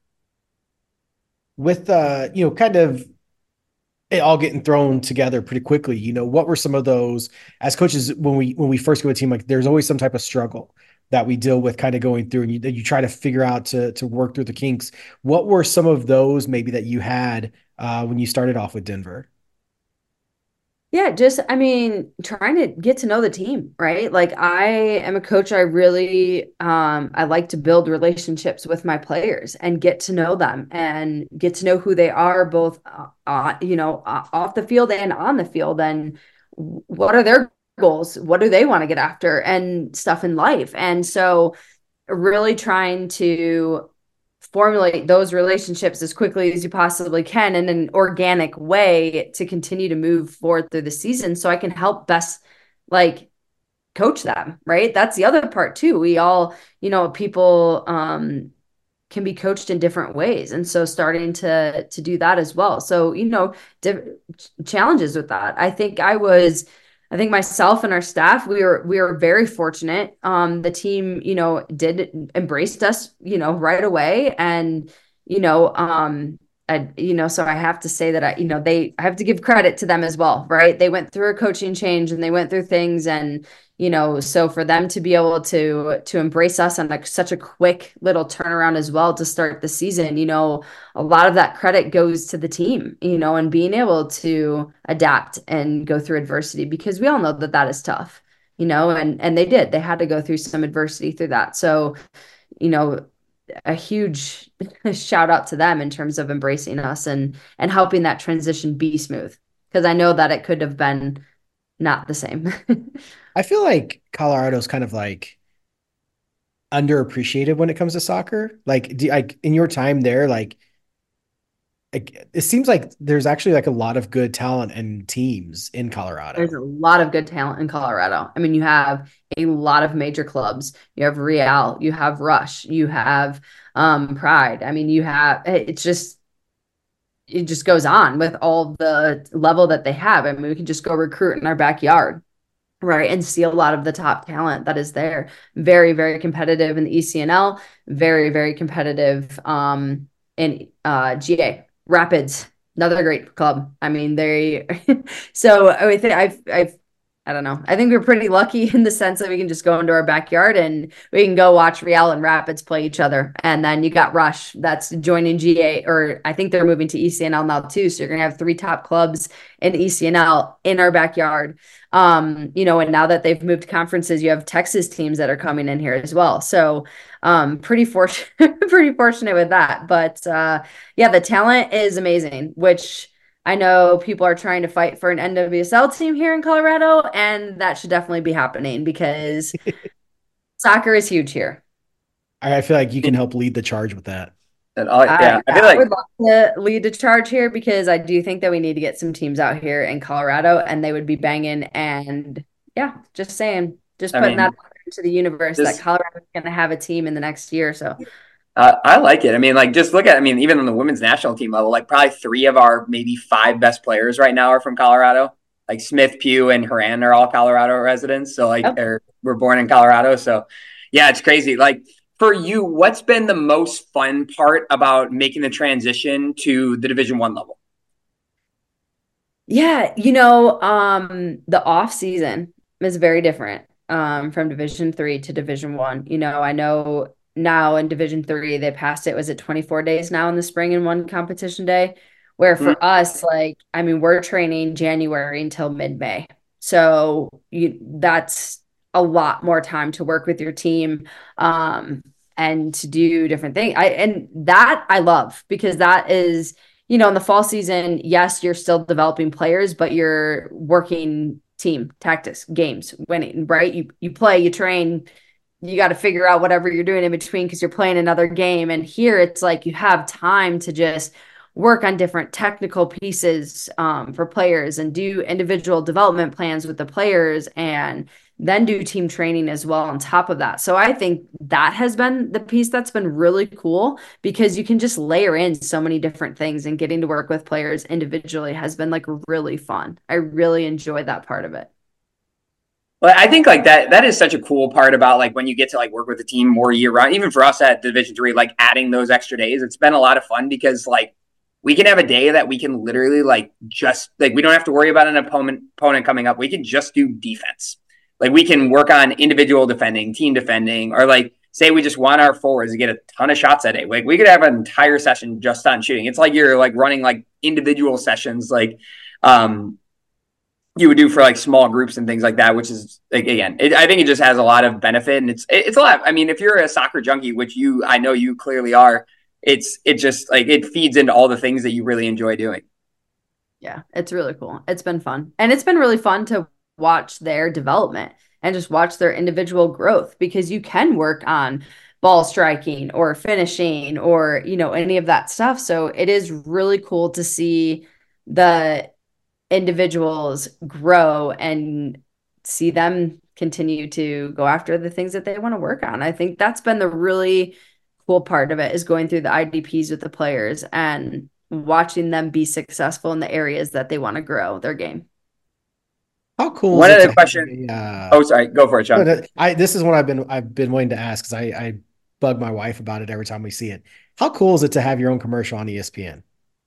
With uh, you know, kind of it all getting thrown together pretty quickly, you know, what were some of those as coaches when we when we first go to a team, like there's always some type of struggle that we deal with kind of going through, and you, you try to figure out to to work through the kinks. What were some of those maybe that you had uh, when you started off with Denver? Yeah, just, I mean, trying to get to know the team, right? Like, I am a coach. I really um I like to build relationships with my players and get to know them and get to know who they are, both uh, uh, you know, uh, off the field and on the field, and what are their goals? What do they want to get after and stuff in life? And so really trying to formulate those relationships as quickly as you possibly can in an organic way to continue to move forward through the season, so I can help best, like, coach them, right? That's the other part too. We all, you know, people um can be coached in different ways, and so starting to to do that as well. So, you know, diff- challenges with that. I think I was I think myself and our staff, we were we were very fortunate. Um, the team, you know, did embraced us, you know, right away, and you know, um, I, you know, so I have to say that I, you know, they I have to give credit to them as well, right? They went through a coaching change and they went through things, and you know, so for them to be able to to embrace us on like such a quick little turnaround as well to start the season, you know, a lot of that credit goes to the team, you know, and being able to adapt and go through adversity, because we all know that that is tough, you know, and and they did. They had to go through some adversity through that. So, you know, a huge shout out to them in terms of embracing us and and helping that transition be smooth, because I know that it could have been not the same. I feel like Colorado's kind of like underappreciated when it comes to soccer. Like, do, like in your time there, like, like it seems like there's actually like a lot of good talent and teams in There's Colorado. a lot of good talent in Colorado. I mean, you have a lot of major clubs. You have Real, you have Rush, you have um, Pride. I mean, you have, it's just, it just goes on with all the level that they have. I mean, we can just go recruit in our backyard, right, and see a lot of the top talent that is there. Very, very competitive in the E C N L, very, very competitive um, in uh, G A. Rapids, another great club. I mean, they, so I think I've, I've, I don't know. I think we're pretty lucky in the sense that we can just go into our backyard and we can go watch Real and Rapids play each other. And then you got Rush that's joining G A, or I think they're moving to E C N L now too. So you're going to have three top clubs in E C N L in our backyard. Um, you know, and now that they've moved conferences, you have Texas teams that are coming in here as well. So um, pretty fortunate, pretty fortunate with that. But uh, yeah, the talent is amazing, which I know people are trying to fight for an N W S L team here in Colorado, and that should definitely be happening because soccer is huge here. I feel like you can help lead the charge with that. And all, yeah, I, I feel I like would love to lead the charge here because I do think that we need to get some teams out here in Colorado, and they would be banging. And yeah, just saying, just I putting mean, that into the universe this, that Colorado is going to have a team in the next year. So uh, I like it. I mean, like just look at, I mean, even on the women's national team level, like probably three of our maybe five best players right now are from Colorado. Like Smith, Pugh, and Haran are all Colorado residents. So like, yep. or we're born in Colorado. So yeah, it's crazy. Like for you, what's been the most fun part about making the transition to the Division One level? Yeah, you know, um, the off season is very different um, from Division Three to Division One. You know, I know now in Division Three they passed it. Was it twenty-four days now in the spring and one competition day? Where Mm-hmm. for us, like, I mean, we're training January until mid-May, so you that's a lot more time to work with your team um, and to do different things. I and that I love because that is, you know, in the fall season, yes, you're still developing players, but you're working team tactics, games, winning, right? You you play, you train, you got to figure out whatever you're doing in between because you're playing another game. And here it's like you have time to just work on different technical pieces um, for players and do individual development plans with the players and then do team training as well on top of that. So I think that has been the piece that's been really cool because you can just layer in so many different things, and getting to work with players individually has been like really fun. I really enjoy that part of it. Well, I think like that, that is such a cool part about like when you get to like work with a team more year round, even for us at Division Three, like adding those extra days, it's been a lot of fun because like we can have a day that we can literally like just like, we don't have to worry about an opponent opponent coming up. We can just do defense. Like we can work on individual defending, team defending, or like say we just want our forwards to get a ton of shots that day. Like we could have an entire session just on shooting. It's like you're like running like individual sessions, like um, you would do for like small groups and things like that, which is like, again, it, I think it just has a lot of benefit, and it's, it, it's a lot. I mean, if you're a soccer junkie, which you, I know you clearly are, it's, it just like, it feeds into all the things that you really enjoy doing. Yeah, it's really cool. It's been fun. And it's been really fun to watch their development and just watch their individual growth because you can work on ball striking or finishing or, you know, any of that stuff. So it is really cool to see the individuals grow and see them continue to go after the things that they want to work on. I think that's been the really cool part of it, is going through the I D Ps with the players and watching them be successful in the areas that they want to grow their game. How cool! One is other question. A, uh, oh, sorry. Go for it, Sean. No, I this is what I've been I've been wanting to ask because I, I bug my wife about it every time we see it. How cool is it to have your own commercial on E S P N?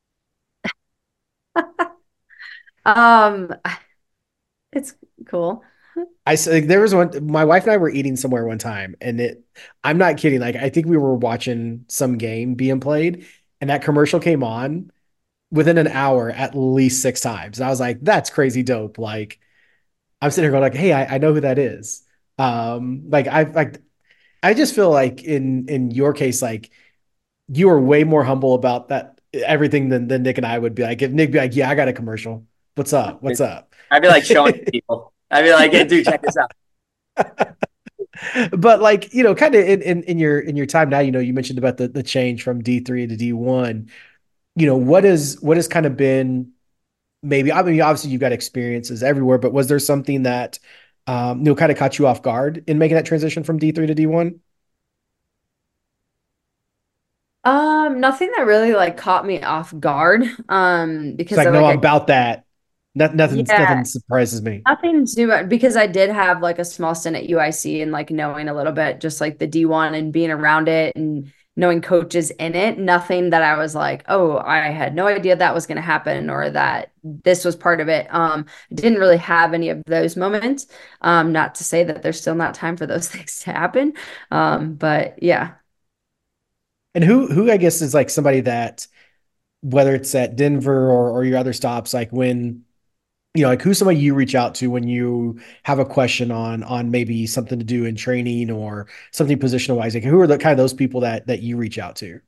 um, it's cool. I like, there was one. My wife and I were eating somewhere one time, and it. I'm not kidding. Like I think we were watching some game being played, and that commercial came on within an hour at least six times. And I was like, "That's crazy dope!" Like. I'm sitting here going like, hey, I, I know who that is. Um, like I like I just feel like in in your case, like you are way more humble about that everything than, than Nick and I would be. Like if Nick be like, yeah, I got a commercial. What's up? What's up? I'd be like showing people. I'd be like, hey, dude, check this out. But like, you know, kind of in, in in your in your time now, you know, you mentioned about the the change from D three to D one. You know, what is what has kind of been maybe, I mean, obviously you've got experiences everywhere, but was there something that, um, you know, kind of caught you off guard in making that transition from D three to D one? Um, nothing that really like caught me off guard. Um, It's because like, I no, like I'm I about that. Not, nothing, yeah, nothing surprises me. nothing too much because I did have like a small stint at U I C and like knowing a little bit, just like the D one and being around it and knowing coaches in it. Nothing that I was like, oh, I had no idea that was going to happen or that this was part of it. Um, I didn't really have any of those moments. Um, not to say that there's still not time for those things to happen. Um, but yeah. And who, who I guess is like somebody that, whether it's at Denver or, or your other stops, like when, you know, like who's somebody you reach out to when you have a question on, on maybe something to do in training or something positional wise? Like who are the kind of those people that, that you reach out to?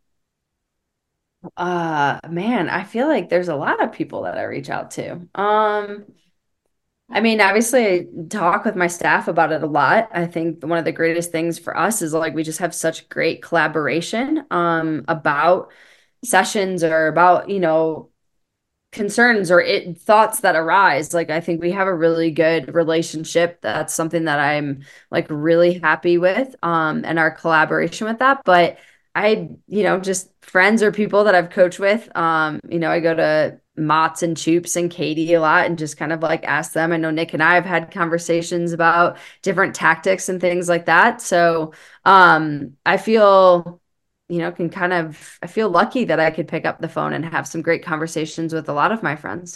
Uh, man, I feel like there's a lot of people that I reach out to. Um, I mean, obviously, I talk with my staff about it a lot. I think one of the greatest things for us is like we just have such great collaboration um, about sessions or about, you know, concerns or it thoughts that arise. Like I think we have a really good relationship. That's something that I'm like really happy with um and our collaboration with that. But I, you know, just friends or people that I've coached with, um, you know, I go to Mott's and Choops and Katie a lot and just kind of like ask them. I know Nick and I have had conversations about different tactics and things like that. So um I feel you know, can kind of, I feel lucky that I could pick up the phone and have some great conversations with a lot of my friends.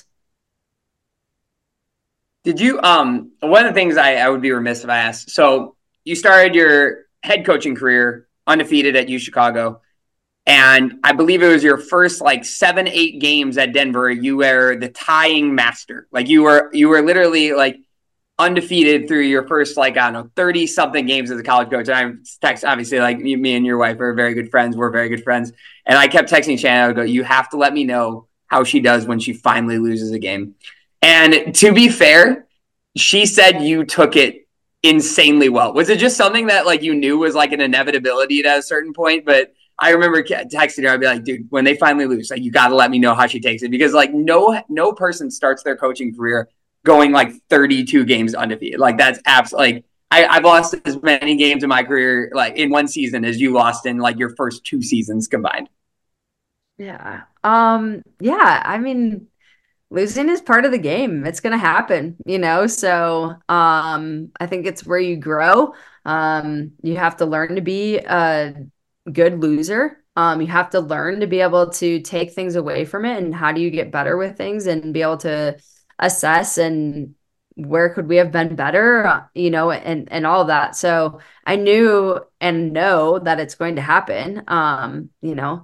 Did you um one of the things I, I would be remiss if I asked. So you started your head coaching career undefeated at U Chicago. And I believe it was your first like seven, eight games at Denver. You were the tying master. Like you were you were literally like undefeated through your first like, I don't know, thirty something games as a college coach. And I text obviously like me, me and your wife are very good friends. We're very good friends. And I kept texting Shannon. I would go, you have to let me know how she does when she finally loses a game. And to be fair, she said you took it insanely well. Was it just something that like you knew was like an inevitability at a certain point? But I remember texting her. I'd be like, dude, when they finally lose, like you got to let me know how she takes it because like no no person starts their coaching career going like thirty-two games undefeated. Like that's absolutely like I, I've lost as many games in my career like in one season as you lost in like your first two seasons combined. Yeah. Um, yeah, I mean, losing is part of the game. It's going to happen, you know? So, um, I think it's where you grow. Um, you have to learn to be a good loser. Um, you have to learn to be able to take things away from it and how do you get better with things and be able to assess and where could we have been better, uh, you know, and and all of that. So I knew and know that it's going to happen. Um, you know,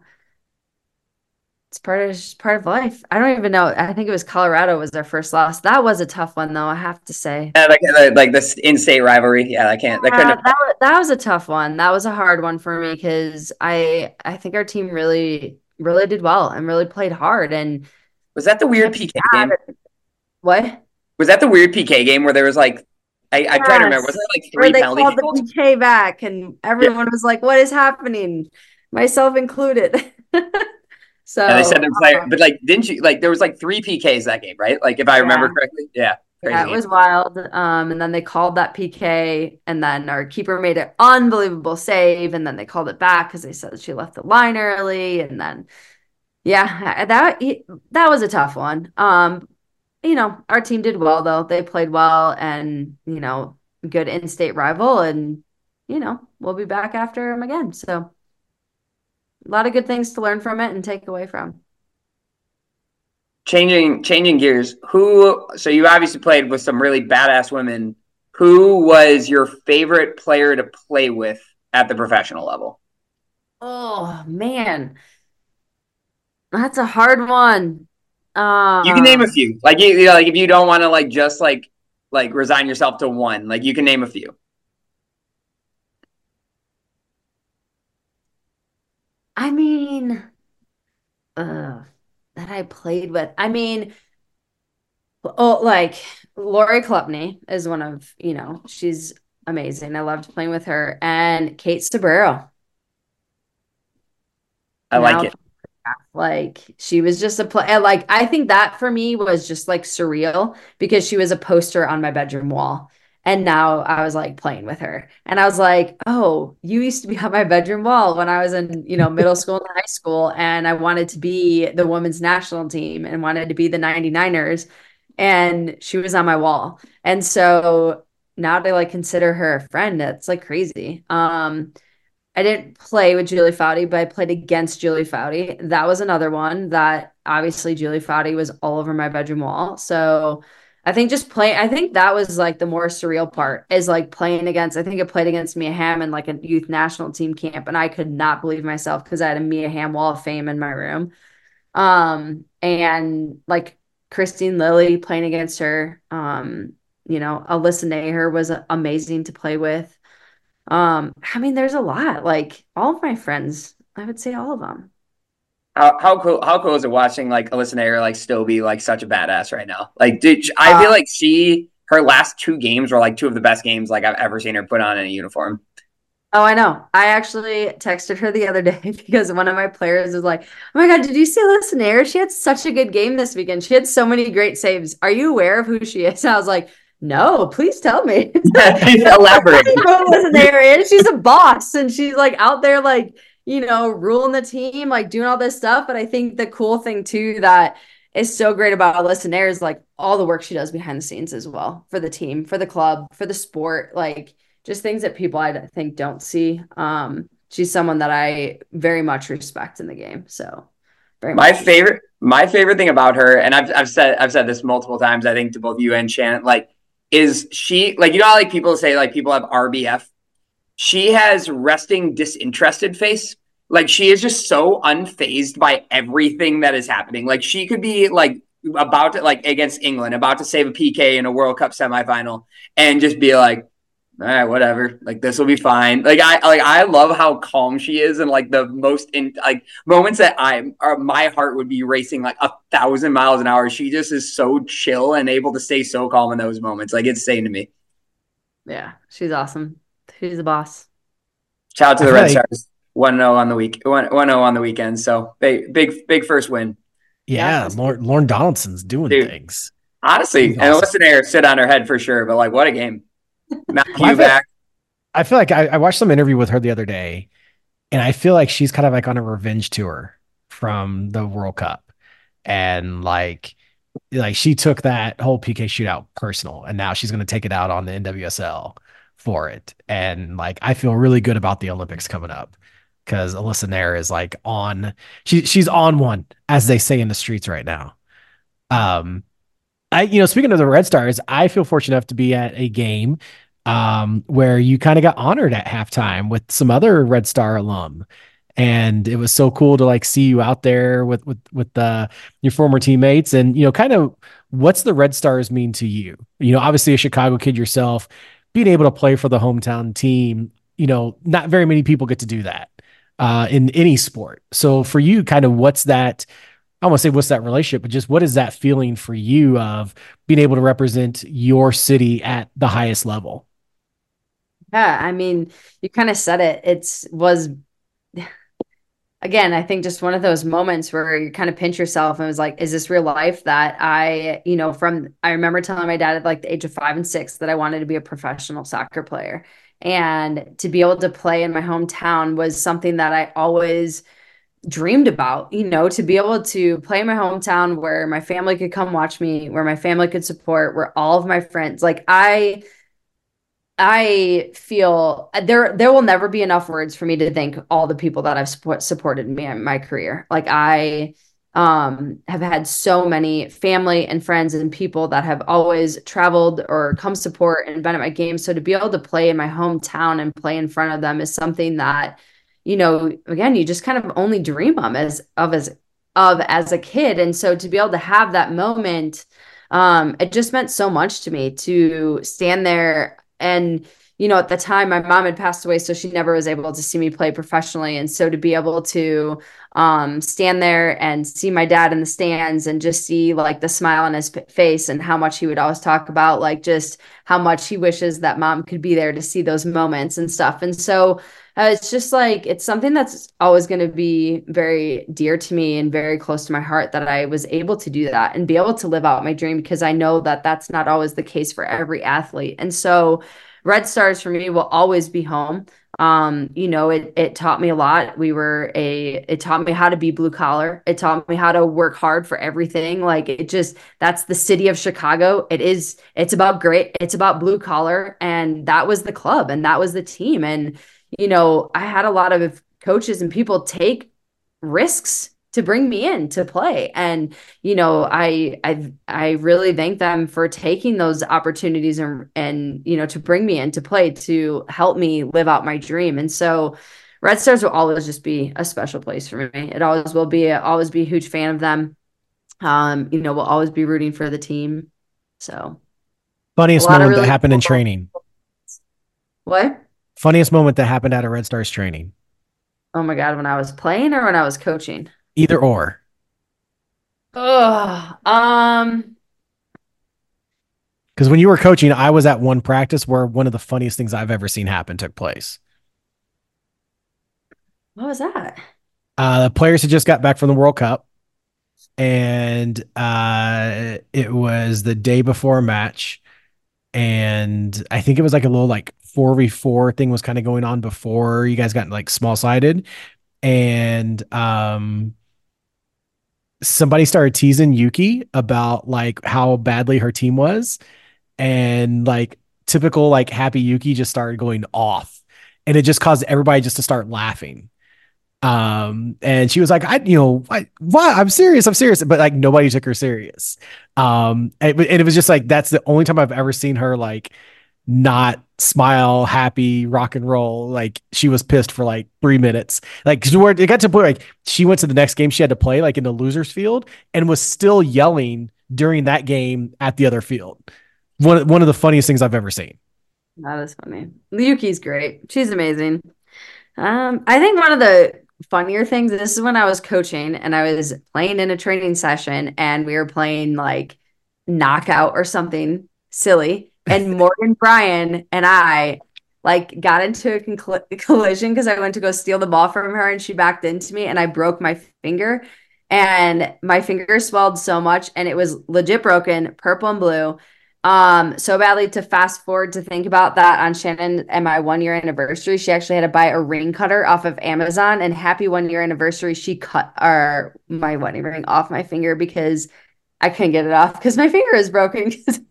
it's part of it's part of life. I don't even know. I think it was Colorado was their first loss. That was a tough one though, I have to say. Yeah, like like this in-state rivalry. Yeah, I can't. That couldn't Uh, have. that was, that was a tough one. That was a hard one for me because I I think our team really really did well and really played hard and Was that the weird can't be P K mad game? at- what? Was that the weird P K game where there was like I, I'm trying to remember. Was Yes, there like where three they penalty called the kicks? P K back and Yeah. everyone was like, "What is happening?" Myself included. And they So, said there's like, um, but like, didn't you like there was like three P Ks that game, right? Like if I remember yeah, correctly. Yeah, yeah, crazy it game. was wild. Um, and then they called that P K, and then our keeper made an unbelievable save, and then they called it back because they said she left the line early, and then yeah, that that was a tough one. Um, you know, our team did well though; they played well, and you know, good in-state rival, and you know, we'll be back after them again. So. A lot of good things to learn from it and take away from. Changing changing gears. Who? So you obviously played with some really badass women. Who was your favorite player to play with at the professional level? Oh man, that's a hard one. You can name a Um, few. Like you, you know, like if you don't want to like just like like resign yourself to one, like you can name a few. I mean, uh, that I played with. I mean, oh, like Lori Klubney is one of, you know, she's amazing. I loved playing with her. And Kate Sobrero. I like Now, it. like she was just a play. Like I think that for me was just like surreal because she was a poster on my bedroom wall. And now I was like playing with her. And I was like, oh, you used to be on my bedroom wall when I was in, you know, middle school and high school. And I wanted to be the women's national team and wanted to be the ninety-niners. And she was on my wall. And so now to like consider her a friend, that's like crazy. Um, I didn't play with Julie Foudy, but I played against Julie Foudy. That was another one that obviously Julie Foudy was all over my bedroom wall. So I think just playing, I think that was like the more surreal part is like playing against, I think I played against Mia Hamm in like a youth national team camp. And I could not believe myself because I had a Mia Hamm wall of fame in my room. Um, and like Christine Lilly playing against her, um, you know, Alyssa Naher was amazing to play with. Um, I mean, there's a lot. Like all of my friends, I would say all of them. How how cool how cool is it watching like Alyssa Nair like still be like such a badass right now? Like, dude, I feel Uh, like she her last two games were like two of the best games like I've ever seen her put on in a uniform. oh, I know. I actually texted her the other day because one of my players was like, "Oh my God, did you see Alyssa Nair? She had such a good game this weekend. She had so many great saves. Are you aware of who she is?" And I was like, "No, please tell me." Elaborate. You know what Alyssa Nair is? She's a boss, and she's like out there, like you know, ruling the team, like doing all this stuff. But I think the cool thing too that is so great about Alyssa Nair is like all the work she does behind the scenes as well for the team, for the club, for the sport, like just things that people I think don't see. Um, she's someone that I very much respect in the game. So very My much respect. favorite my favorite thing about her, and I've I've said I've said this multiple times, I think to both you and Shannon, like, is she like you know how like people say like people have R B F? She has resting disinterested face. Like she is just so unfazed by everything that is happening. Like she could be like about to like against England, about to save a P K in a World Cup semifinal, and just be like, all right, whatever. Like this will be fine. Like I like I love how calm she is, and like the most in like moments that I or my heart would be racing like a thousand miles an hour. She just is so chill and able to stay so calm in those moments. Like it's insane to me. Yeah, she's awesome. She's the boss. Shout out to I the feel Red like, Stars. one oh on the week. one oh on the weekend. So big, big, big first win. Yeah, yeah, Lauren, Lauren Donaldson's doing Dude, things. honestly, She's and awesome. listen there, sit on her head for sure. But like, what a game. Well, I Matthew feel, back. I feel like I, I watched some interview with her the other day, and I feel like she's kind of like on a revenge tour from the World Cup. And like, like she took that whole P K shootout personal, and now she's going to take it out on the N W S L for it. And like, I feel really good about the Olympics coming up because Alyssa Nair is like on, she, she's on one, as they say in the streets right now. Um, I, you know, speaking of the Red Stars, I feel fortunate enough to be at a game um, where you kind of got honored at halftime with some other Red Star alum. And it was so cool to like see you out there with with with uh, your former teammates, and you know, kind of what's the Red Stars mean to you? You know, obviously a Chicago kid yourself, being able to play for the hometown team. You know, not very many people get to do that uh, in any sport. So for you, kind of what's that? I don't want to say what's that relationship, but just what is that feeling for you of being able to represent your city at the highest level? yeah. I mean, you kind of said it. It's was again, I think just one of those moments where you kind of pinch yourself and was like, is this real life that I, you know, from I remember telling my dad at like the age of five and six that I wanted to be a professional soccer player. And to be able to play in my hometown was something that I always dreamed about, you know, to be able to play in my hometown where my family could come watch me, where my family could support, where all of my friends, like I I feel there there will never be enough words for me to thank all the people that have support, supported me in my career. Like I um have had so many family and friends and people that have always traveled or come support and been at my games. So to be able to play in my hometown and play in front of them is something that, you know, again, you just kind of only dream of as of as of as a kid. And so to be able to have that moment, um, it just meant so much to me to stand there and, you know, at the time my mom had passed away, so she never was able to see me play professionally. And so to be able to um, stand there and see my dad in the stands and just see like the smile on his face and how much he would always talk about, like just how much he wishes that mom could be there to see those moments and stuff. And so Uh, it's just like it's something that's always going to be very dear to me and very close to my heart that I was able to do that and be able to live out my dream, because I know that that's not always the case for every athlete. And so Red Stars for me will always be home. Um, you know, it it taught me a lot. We were a it taught me how to be blue collar. It taught me how to work hard for everything. Like it just that's the city of Chicago. It is it's about great, it's about blue collar, and that was the club and that was the team. And you know, I had a lot of coaches and people take risks to bring me in to play. And, you know, I, I, I really thank them for taking those opportunities and, and, you know, to bring me in to play, to help me live out my dream. And so Red Stars will always just be a special place for me. It always will be, I'll always be a huge fan of them. Um, you know, we'll always be rooting for the team. So funniest moment really that happened cool in training. What? Funniest moment that happened at a Red Stars training. Oh my God, when I was playing or when I was coaching? Either or. Oh, um, because when you were coaching, I was at one practice where one of the funniest things I've ever seen happen took place. What was that? Uh, the players had just got back from the World Cup, and uh, it was the day before a match. And I think it was like a little like four v four thing was kind of going on before you guys got like small sided. And um, somebody started teasing Yuki about like how badly her team was. And like typical like happy Yuki just started going off. And it just caused everybody just to start laughing. Um, and she was like, I, you know, I, what? I'm serious. I'm serious. But like nobody took her serious. Um, and, and it was just like, that's the only time I've ever seen her like not smile, happy, rock and roll. Like she was pissed for like three minutes. Like, cause where it got to the point, like she went to the next game she had to play like in the losers field and was still yelling during that game at the other field. One, one of the funniest things I've ever seen. That is funny. Yuki's great. She's amazing. Um, I think one of the funnier things, this is when I was coaching and I was playing in a training session and we were playing like knockout or something silly. And Morgan Bryan and I like got into a concl- collision because I went to go steal the ball from her and she backed into me and I broke my finger and my finger swelled so much and it was legit broken, purple and blue. Um, so badly to fast forward to think about that on Shannon and my one year anniversary, she actually had to buy a ring cutter off of Amazon, and happy one year anniversary, she cut our my wedding ring off my finger because I couldn't get it off because my finger is broken.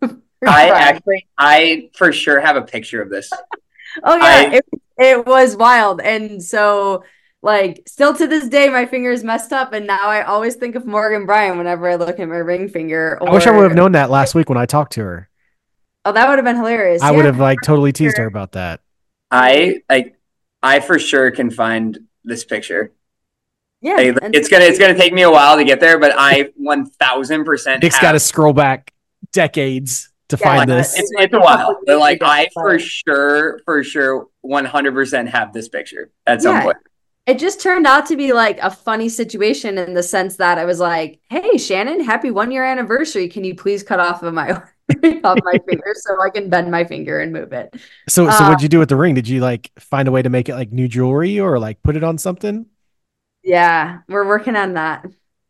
I actually, I for sure have a picture of this. Oh yeah, I, it, it was wild. And so like still to this day, my finger is messed up. And now I always think of Morgan Bryan whenever I look at my ring finger. Or, I wish I would have known that last week when I talked to her. Oh, that would have been hilarious. I yeah. would have like totally teased her about that. I like, I for sure can find this picture. Yeah. Like, it's going to, it's going to take me a while to get there, but I one thousand percent Nick's got to scroll back decades to yeah, find like, this. It's, it's a while, but like I for sure, for sure, one hundred percent have this picture at some yeah. point. It just turned out to be like a funny situation in the sense that I was like, hey, Shannon, happy one year anniversary. Can you please cut off of my off my finger so I can bend my finger and move it? So, so um, what'd you do with the ring? Did you like find a way to make it like new jewelry or like put it on something? Yeah, we're working on that.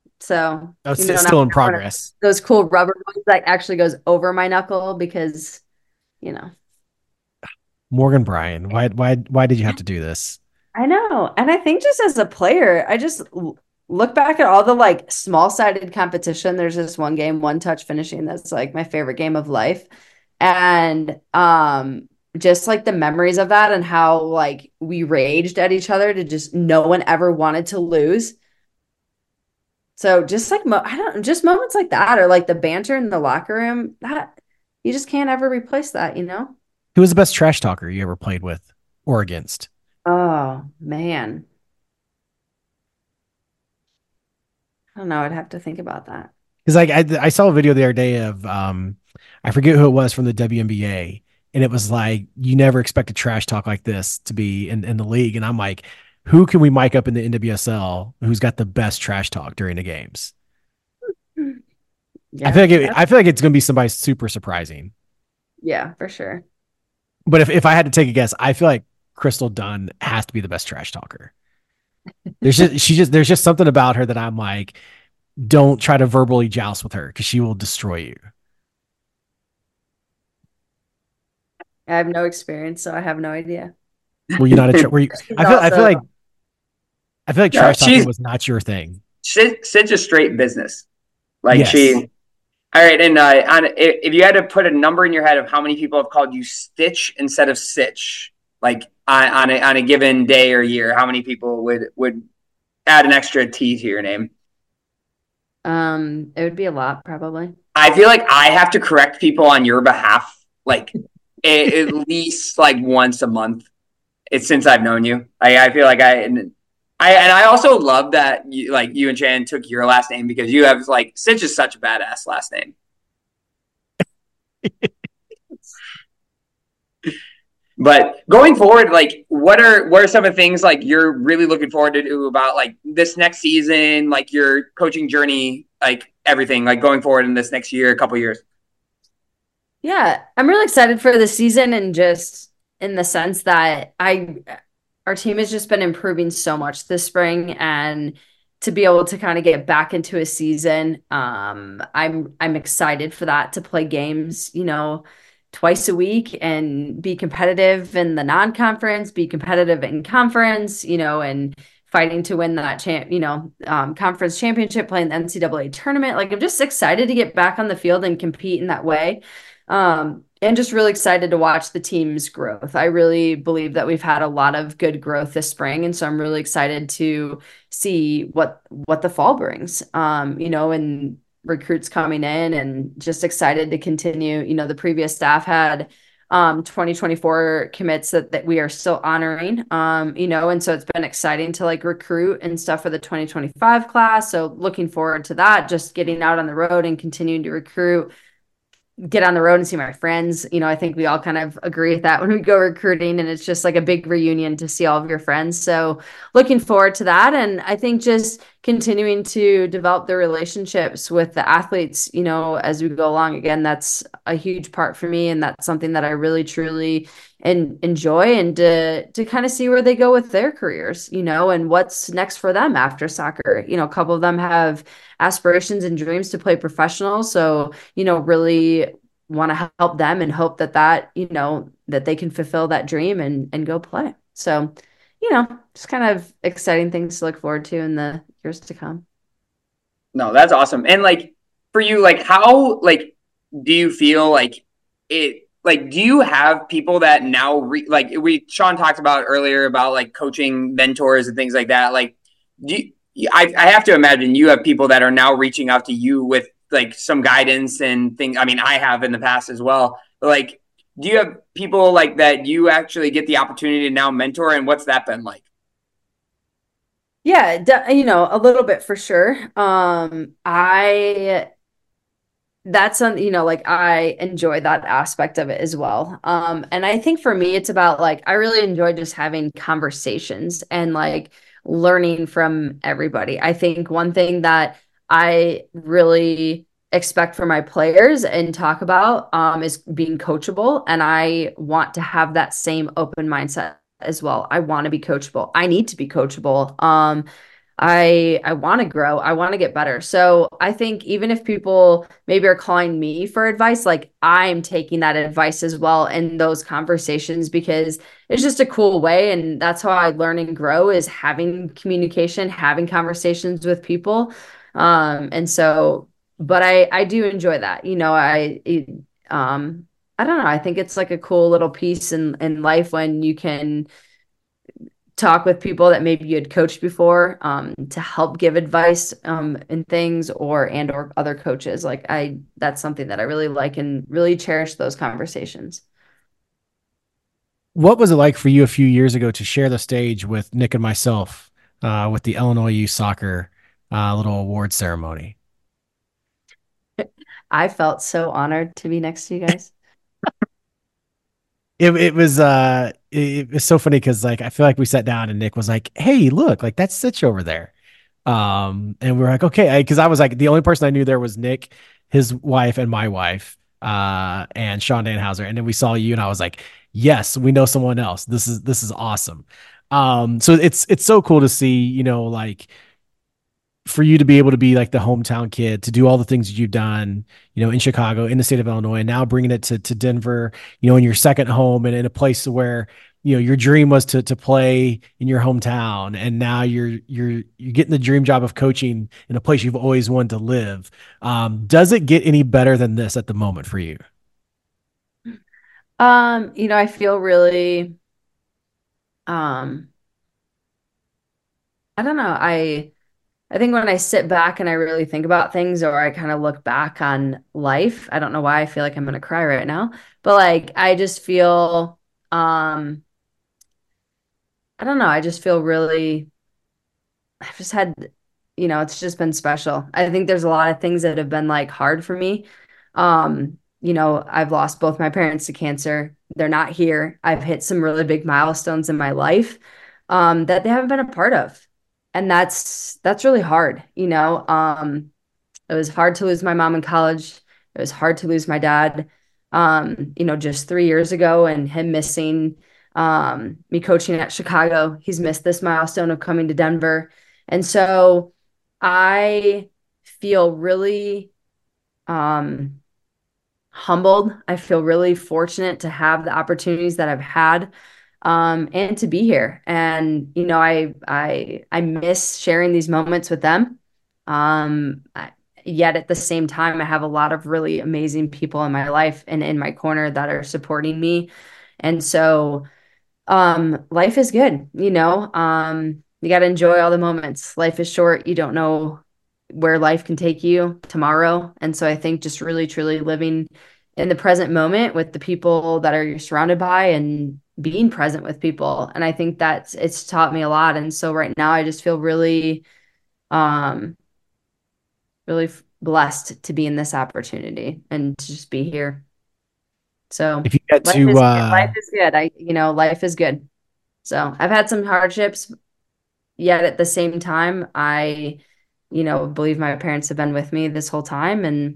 So oh, it's know, still in progress. Those cool rubber ones that actually goes over my knuckle because, you know. Morgan Bryan, why, why, why did you have to do this? I know. And I think just as a player, I just look back at all the like small sided competition. There's this one game, one touch finishing. That's like my favorite game of life. And um, just like the memories of that and how like we raged at each other to just no one ever wanted to lose. So just like, mo- I don't just moments like that or like the banter in the locker room that you just can't ever replace that, you know? Who was the best trash talker you ever played with or against? Oh, man. I don't know. I'd have to think about that. Because like I, I saw a video the other day of, um, I forget who it was from the W N B A. And it was like, you never expect a trash talk like this to be in, in the league. And I'm like, who can we mic up in the N W S L who's got the best trash talk during the games? Yeah, I feel like it, I feel like it's going to be somebody super surprising. Yeah, for sure. But if, if I had to take a guess, I feel like Crystal Dunn has to be the best trash talker. There's just she just there's just something about her that I'm like, don't try to verbally joust with her because she will destroy you. I have no experience, so I have no idea. Were you not a tra- were you, She's I feel I feel also like I feel like No, trash talking she's was not your thing. Sid, Sid's a straight business. Like Yes. she, all right. And uh, on, if if you had to put a number in your head of how many people have called you Stitch instead of Sitch, like on, on a on a given day or year, how many people would would add an extra T to your name? um, it would be a lot probably. I feel like I have to correct people on your behalf, like a, at least like once a month. It's since I've known you. I, I feel like I and I and I also love that you, like you and Shannon took your last name because you have like Sitch is such a badass last name. But going forward, like what are what are some of the things like you're really looking forward to do about like this next season, like your coaching journey, like everything, like going forward in this next year, a couple years? Yeah, I'm really excited for the season and just in the sense that I our team has just been improving so much this spring and to be able to kind of get back into a season, um, I'm I'm excited for that to play games, you know, twice a week and be competitive in the non-conference, be competitive in conference, you know, and fighting to win that champ, you know, um, conference championship, playing the N C double A tournament. Like I'm just excited to get back on the field and compete in that way. Um, and just really excited to watch the team's growth. I really believe that we've had a lot of good growth this spring. And so I'm really excited to see what what the fall brings. Um, you know, and recruits coming in and just excited to continue. You know, the previous staff had um twenty twenty-four commits that, that we are still honoring. Um, you know, and so it's been exciting to like recruit and stuff for the twenty twenty-five class. So looking forward to that, just getting out on the road and continuing to recruit, get on the road and see my friends. You know, I think we all kind of agree with that when we go recruiting, and it's just like a big reunion to see all of your friends. So looking forward to that. And I think just continuing to develop the relationships with the athletes, you know, as we go along. Again, that's a huge part for me. And that's something that I really, truly and enjoy, and to, to kind of see where they go with their careers, you know, and what's next for them after soccer. You know, a couple of them have aspirations and dreams to play professional. So, you know, really want to help them and hope that that, you know, that they can fulfill that dream and, and go play. So, you know, just kind of exciting things to look forward to in the years to come. No, that's awesome. And like for you, like how, like, do you feel like it, like, do you have people that now re- like we, Sean talked about earlier about like coaching mentors and things like that. Like, do you, I, I have to imagine you have people that are now reaching out to you with like some guidance and things. I mean, I have in the past as well. But like, do you have people like that you actually get the opportunity to now mentor, and what's that been like? Yeah, you know, a little bit for sure. Um, I that's something, you know, like I enjoy that aspect of it as well. Um, and I think for me, it's about like, I really enjoy just having conversations and like learning from everybody. I think one thing that I really expect for my players and talk about um, is being coachable. And I want to have that same open mindset as well. I want to be coachable. I need to be coachable. Um, I I want to grow. I want to get better. So I think even if people maybe are calling me for advice, like I'm taking that advice as well in those conversations, because it's just a cool way. And that's how I learn and grow, is having communication, having conversations with people. Um, and so, but I I do enjoy that. You know, I it, um I don't know. I think it's like a cool little piece in in life when you can talk with people that maybe you had coached before, um, to help give advice um, in things, or and or other coaches. Like I, that's something that I really like and really cherish those conversations. What was it like for you a few years ago to share the stage with Nick and myself uh, with the Illinois Youth Soccer uh, little award ceremony? I felt so honored to be next to you guys. It, it was uh it, it was so funny because like I feel like we sat down and Nick was like, "Hey, look, like that's Sitch over there," um, and we were like, "Okay," because I, I was like the only person I knew there was Nick, his wife, and my wife, uh, and Sean Danhauser, and then we saw you, and I was like, yes, we know someone else. This is this is awesome. Um, so it's it's so cool to see, you know, like for you to be able to be like the hometown kid, to do all the things that you've done, you know, in Chicago, in the state of Illinois, and now bringing it to to Denver, you know, in your second home and in a place where, you know, your dream was to to play in your hometown, and now you're you're you're getting the dream job of coaching in a place you've always wanted to live. Um, does it get any better than this at the moment for you? Um, you know, I feel really, um, I don't know. I I think when I sit back and I really think about things, or I kind of look back on life, I don't know why I feel like I'm gonna cry right now, but like I just feel, um, I don't know. I just feel really, I've just had, you know, it's just been special. I think there's a lot of things that have been like hard for me. Um, you know, I've lost both my parents to cancer. They're not here. I've hit some really big milestones in my life, um, that they haven't been a part of. And that's that's really hard, you know. Um, it was hard to lose my mom in college. It was hard to lose my dad, um, you know, just three years ago, and him missing, um, me coaching at Chicago. He's missed this milestone of coming to Denver. And so I feel really, um, humbled. I feel really fortunate to have the opportunities that I've had, um, and to be here. And you know, I I I miss sharing these moments with them. Um, I, Yet at the same time, I have a lot of really amazing people in my life and in my corner that are supporting me. And so, um, life is good, you know. Um, you got to enjoy all the moments. Life is short. You don't know where life can take you tomorrow. And so I think just really, truly living in the present moment with the people that are you're surrounded by, and being present with people. And I think that's it's taught me a lot. And so right now I just feel really, um, really f- blessed to be in this opportunity and to just be here. So If you had life to, is life uh, is good. I, you know, life is good. So I've had some hardships, yet at the same time, I, you know, believe my parents have been with me this whole time, and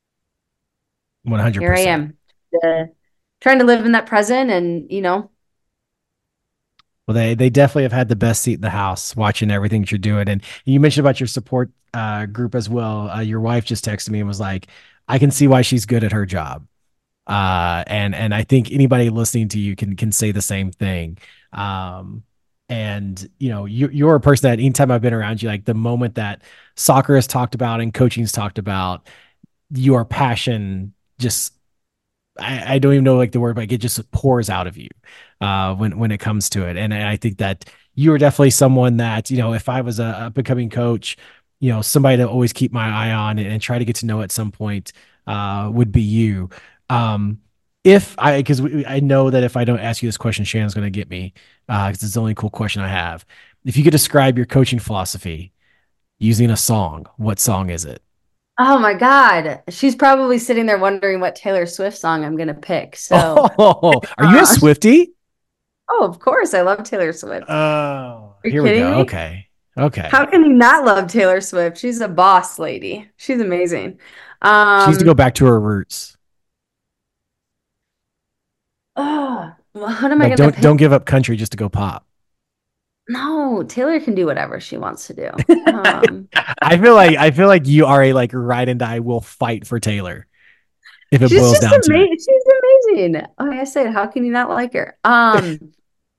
here I one hundred percent. am, uh, trying to live in that present, and you know, Well, they they definitely have had the best seat in the house, watching everything that you're doing. And you mentioned about your support uh, group as well. Uh, your wife just texted me and was like, "I can see why she's good at her job." Uh, and and I think anybody listening to you can can say the same thing. Um, and you know, you you're a person that anytime I've been around you, like the moment that soccer is talked about and coaching's talked about, your passion just I, I don't even know like the word, but like, it just pours out of you uh, when when it comes to it. And I think that you are definitely someone that, you know, if I was a, a becoming coach, you know, somebody to always keep my eye on and, and try to get to know at some point uh, would be you. Um, if I, because I know that if I don't ask you this question, Shannon's going to get me because uh, it's the only cool question I have. If you could describe your coaching philosophy using a song, what song is it? oh my God, she's probably sitting there wondering what Taylor Swift song I'm gonna pick. So, Oh, are you a uh, Swiftie? oh, of course, I love Taylor Swift. Oh, Are you here we kidding go. me? Okay. Okay. How can you not love Taylor Swift? She's a boss lady. She's amazing. She needs to go Um, back to her roots. oh, what am I Like gonna don't pick? don't give up country just to go pop. No, Taylor can do whatever she wants to do. Um, I feel like I feel like you are a like ride and die will fight for Taylor if it she's boils just down to it. amazing. She's amazing. Like I said, how can you not like her? Um,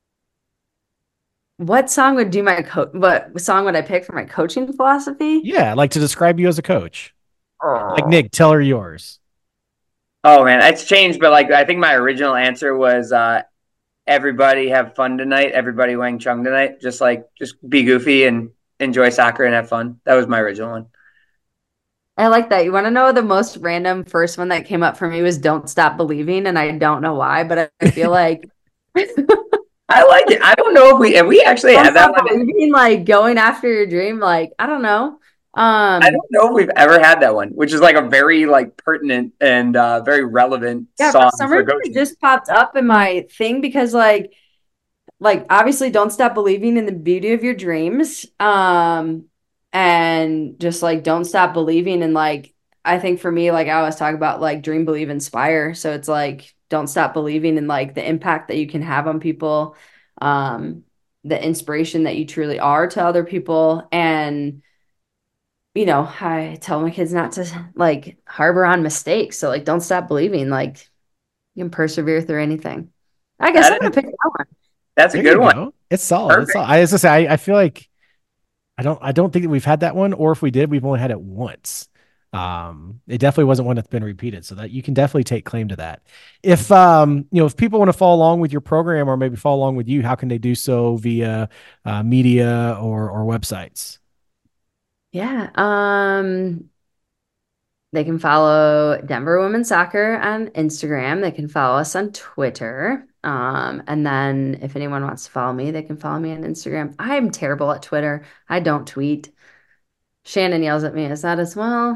what song would do my coach? What song would I pick for my coaching philosophy? Yeah, like to describe you as a coach. Like Oh, Nick, tell her yours. Oh man, it's changed, but like I think my original answer was uh everybody have fun tonight, everybody Wang Chung tonight. Just like just be goofy and enjoy soccer and have fun. That was my original one. I like that. You want to know the most random first one that came up for me was "Don't Stop Believing," and I don't know why, but I, I feel like I like it. I don't know if we if we actually don't have that stop one. believing, like going after your dream. Like I don't know. I Um, don't know if we've ever had that one, which is like a very like pertinent and uh very relevant yeah, for song some for reason it coaching. just popped up in my thing because like like obviously don't stop believing in the beauty of your dreams. Um, and just like don't stop believing in like I think for me, like I always talk about like dream, believe, inspire. So it's like don't stop believing in like the impact that you can have on people, um, the inspiration that you truly are to other people. And, you know, I tell my kids not to like harbor on mistakes. So like, don't stop believing, like you can persevere through anything. I guess That I'm going is- to pick that one. That's a There good you one. go. It's solid. It's Perfect. solid. I, as I say, I, I feel like I don't I don't think that we've had that one, or if we did, we've only had it once. Um, it definitely wasn't one that's been repeated, so that you can definitely take claim to that. If um, you know, if people want to follow along with your program or maybe follow along with you, how can they do so via uh, media or or websites? Yeah. Um, they can follow Denver Women's Soccer on Instagram. They can follow us on Twitter. Um, and then if anyone wants to follow me, they can follow me on Instagram. I'm terrible at Twitter. I don't tweet. Shannon yells at me, is that as well?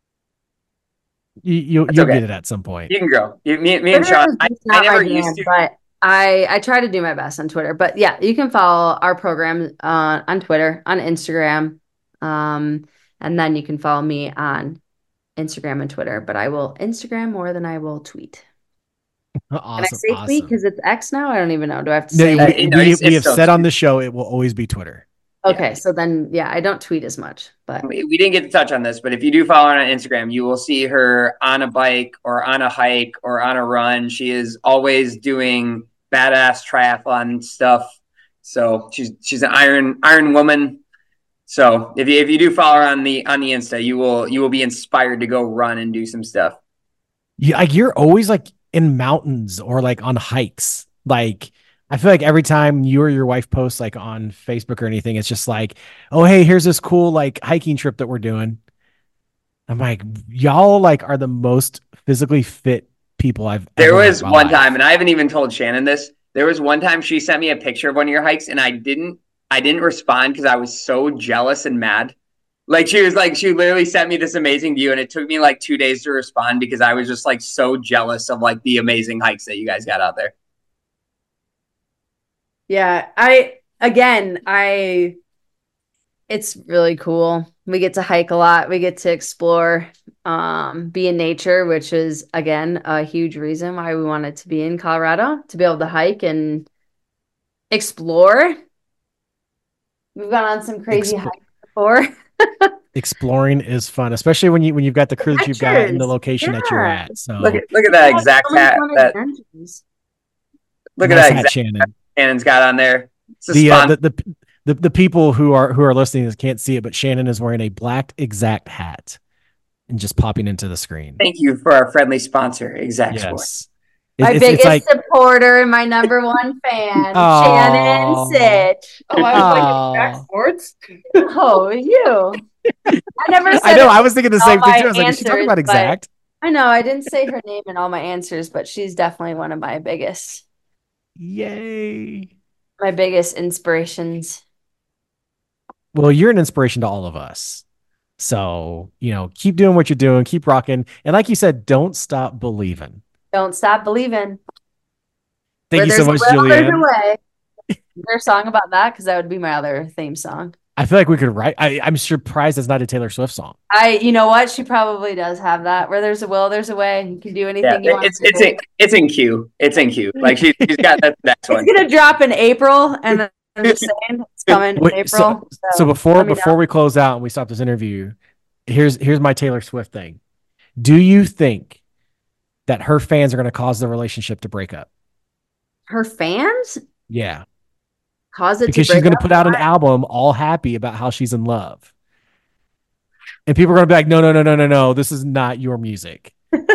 You, you'll That's you'll okay. get it at some point. You can grow. You, me, me and Twitter Sean, is I, just I not my never jam, used to. but I I try to do my best on Twitter. But yeah, you can follow our program uh, on Twitter, on Instagram, um, and then you can follow me on Instagram and Twitter. But I will Instagram more than I will tweet. Can I Awesome, say tweet awesome. because it's X now? I don't even know. Do I have to No, say? we, Uh, it? you know, we, it's- we it's have still said on Twitter. the show it will always be Twitter. Okay, so then yeah, I don't tweet as much, but We, we didn't get to touch on this, but if you do follow her on Instagram, you will see her on a bike or on a hike or on a run. She is always doing badass triathlon stuff. So she's she's an iron iron woman. So if you if you do follow her on the on the Insta, you will you will be inspired to go run and do some stuff. You, like you're always like in mountains or like on hikes. Like I feel like every time you or your wife post like on Facebook or anything, it's just like, oh hey, here's this cool like hiking trip that we're doing. I'm like, y'all like are the most physically fit people I've There ever met was in my one life. time, and I haven't even told Shannon this. There was one time she sent me a picture of one of your hikes, and I didn't I didn't respond because I was so jealous and mad. Like she was like she literally sent me this amazing view, and it took me like two days to respond because I was just like so jealous of like the amazing hikes that you guys got out there. yeah, I again, I it's really cool. We get to hike a lot. We get to explore, um, be in nature, which is again a huge reason why we wanted to be in Colorado, to be able to hike and explore. We've gone on some crazy Expl- hikes before. Exploring is fun, especially when you when you've got the crew that you've got in the Adventures. location that you're Yeah. at. So Look at look at that Yeah, exact so many hat fun that adventures. look nice at that hat, exact Shannon. Shannon's got on there. It's a The, uh, spon- the the the the people who are who are listening can't see it, but Shannon is wearing a black exact hat and just popping into the screen. Thank you for our friendly sponsor, Exact Sports. Yes, It- My it's, biggest it's like supporter and my number one fan, Aw. Shannon Sitch. Oh, I was like, Aw. Jack Sports? Oh, you. I never said I know. it. I was thinking the all same thing my too. I was like, is she talking answers, about but- exact? I know I didn't say her name in all my answers, but she's definitely one of my biggest, Yay! my biggest inspirations. Well, you're an inspiration to all of us. So you know, keep doing what you're doing, keep rocking, and like you said, don't stop believing. Don't stop believing. Thank Where you so much, there's a will, there's a Julianne. way. Is there a song about that? Because that would be my other theme song. I feel like we could write. I, I'm surprised it's not a Taylor Swift song. I, you know what? She probably does have that. Where there's a will, there's a way. You can do anything Yeah, you want. it's it's in, it's in queue. It's in queue. Like she, she's got that next one. It's gonna drop in April, and I'm just saying it's coming in Wait, April. so, so before let me before know. we close out and we stop this interview, here's here's my Taylor Swift thing. Do you think that her fans are going to cause the relationship to break up? Her fans Yeah, cause it because to she's break going to up? put out an album all happy about how she's in love, and people are going to be like, "No, no, no, no, no, no! This is not your music.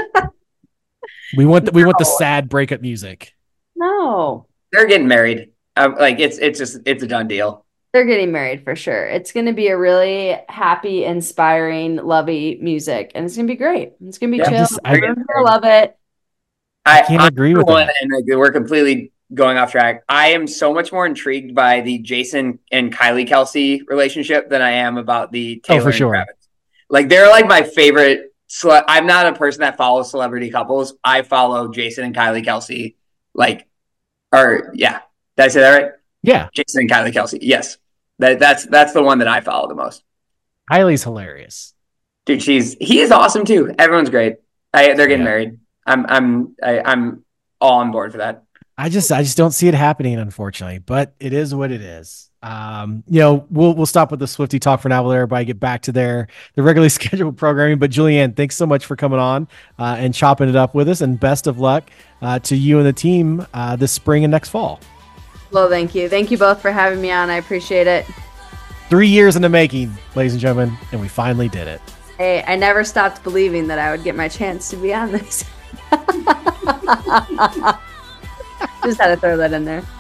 we want the, we want the No. sad breakup music." No, They're getting married. Um, like it's it's just it's a done deal. they're getting married for sure. It's gonna be a really happy, inspiring, lovey music, and it's gonna be great. It's gonna be Yeah, chill. just- I- Everyone's gonna love it. I, can't I'm agree with one, that. and like, we're completely going off track. I am so much more intrigued by the Jason and Kylie Kelsey relationship than I am about the Taylor Oh, for sure. and Travis. Like they're like my favorite. Cele- I'm not a person that follows celebrity couples. I follow Jason and Kylie Kelsey. Like, or yeah, did I say that right? Yeah, Jason and Kylie Kelsey. Yes, that that's that's the one that I follow the most. Kylie's hilarious. Dude, she's he is awesome too. Everyone's great. I, they're getting Yeah. married. I'm I'm I, I'm all on board for that. I just I just don't see it happening, unfortunately, but it is what it is. Um, you know, we'll we'll stop with the Swifty talk for now. We'll let everybody get back to their the regularly scheduled programming. But Julianne, thanks so much for coming on uh, and chopping it up with us, and best of luck uh, to you and the team uh, this spring and next fall. Well, thank you. Thank you both for having me on. I appreciate it. Three years in the making, ladies and gentlemen, and we finally did it. Hey, I never stopped believing that I would get my chance to be on this. Just had to throw that in there.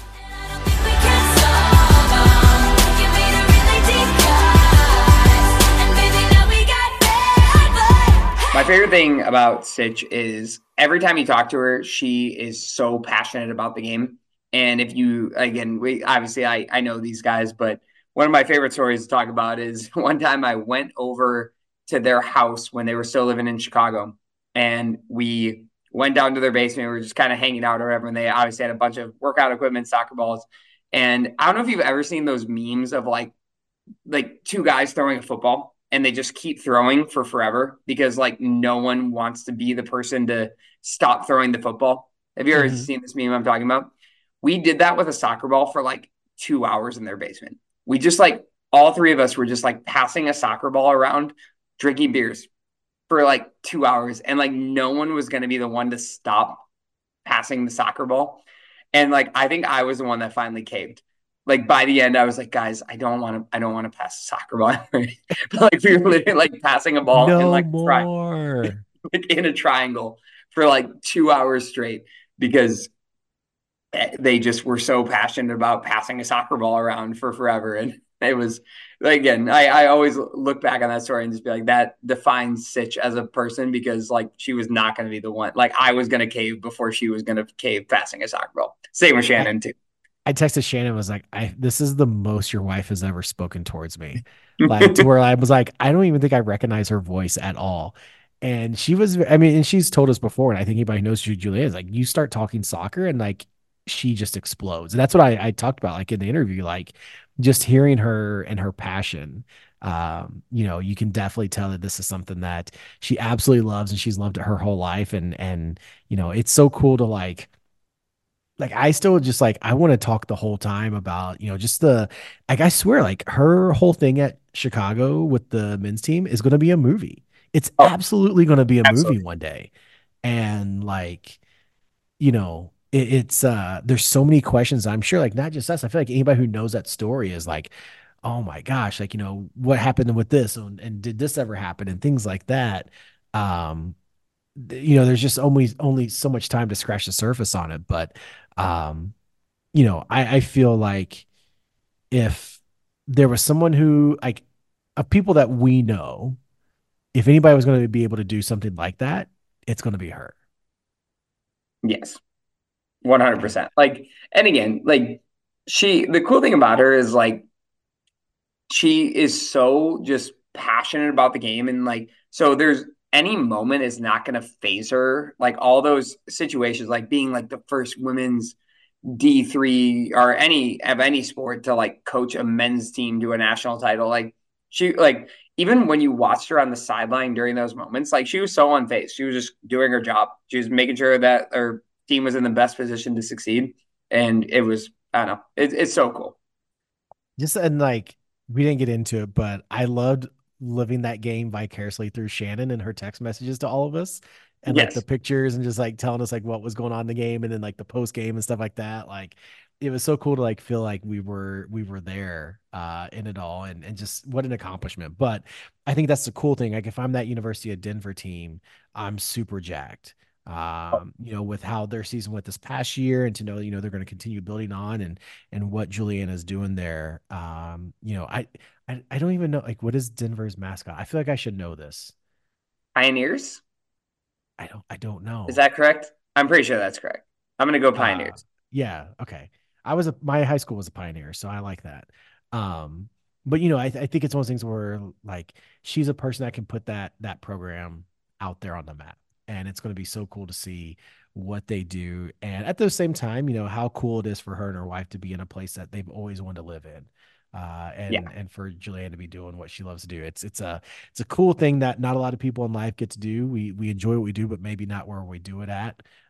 My favorite thing about Sitch is every time you talk to her, she is so passionate about the game. And if you, again, we obviously I, I know these guys, but one of my favorite stories to talk about is one time I went over to their house when they were still living in Chicago, and we went down to their basement. We were just kind of hanging out or whatever. And they obviously had a bunch of workout equipment, soccer balls. And I don't know if you've ever seen those memes of like, like two guys throwing a football and they just keep throwing for forever because like no one wants to be the person to stop throwing the football. Have you ever mm-hmm. seen this meme I'm talking about? We did that with a soccer ball for like two hours in their basement. We just like, all three of us were just like passing a soccer ball around, drinking beers for like two hours. And like, no one was going to be the one to stop passing the soccer ball. And like, I think I was the one that finally caved. Like by the end, I was like, guys, I don't want to, I don't want to pass a soccer ball. But like, we were literally like passing a ball no in like, more. Tri- like in a triangle for like two hours straight because they just were so passionate about passing a soccer ball around for forever. And it was, again, I, I always look back on that story and just be like, that defines Sitch as a person because like she was not going to be the one. Like I was going to cave before she was going to cave passing a soccer ball. Same with Shannon too. I texted Shannon, was like, I this is the most your wife has ever spoken towards me. Like to where I was like, I don't even think I recognize her voice at all. And she was, I mean, and she's told us before, and I think anybody knows who Julia is, like you start talking soccer and like she just explodes. And that's what I, I talked about like in the interview, like just hearing her and her passion. Um, you know, you can definitely tell that this is something that she absolutely loves and she's loved it her whole life. And, and, you know, it's so cool to like, like, I still just like, I want to talk the whole time about, you know, just the, like, I swear, like her whole thing at Chicago with the men's team is going to be a movie. It's oh, absolutely going to be a absolutely. movie one day. And like, you know, it, it's, uh, there's so many questions. I'm sure like, not just us. I feel like anybody who knows that story is like, oh my gosh, like, you know, what happened with this and, and did this ever happen and things like that. Um, you know, there's just only only so much time to scratch the surface on it. But, um, you know, I, I feel like if there was someone who, like, of people that we know, if anybody was going to be able to do something like that, it's going to be her. Yes, one hundred percent. Like, and again, like, she, the cool thing about her is, like, she is so just passionate about the game. And, like, so there's, any moment is not going to phase her. Like all those situations, like being like the first women's D three or any of any sport to like coach a men's team to a national title. Like she, like, even when you watched her on the sideline during those moments, like she was so unfazed. She was just doing her job. She was making sure that her team was in the best position to succeed. And it was, I don't know, it, it's so cool. Just, and like, we didn't get into it, but I loved living that game vicariously through Shannon and her text messages to all of us and yes. like the pictures and just like telling us like what was going on in the game and then like the post game and stuff like that. Like it was so cool to like feel like we were we were there uh in it all and and just what an accomplishment. But I think that's the cool thing. Like if I'm that University of Denver team, I'm super jacked. Um, you know, with how their season went this past year and to know, you know, they're going to continue building on and, and what Julianne is doing there. Um, you know, I, I, I don't even know, like, what is Denver's mascot? I feel like I should know this. Pioneers? I don't, I don't know. Is that correct? I'm pretty sure that's correct. I'm going to go Pioneers. Uh, yeah. Okay. I was a, my high school was a Pioneer, so I like that. Um, but you know, I, I think it's one of those things where like, she's a person that can put that, that program out there on the map. And it's going to be so cool to see what they do. And at the same time, you know, how cool it is for her and her wife to be in a place that they've always wanted to live in. Uh, and, yeah. and for Julianne to be doing what she loves to do. It's, it's a, it's a cool thing that not a lot of people in life get to do. We, we enjoy what we do, but maybe not where we do it at.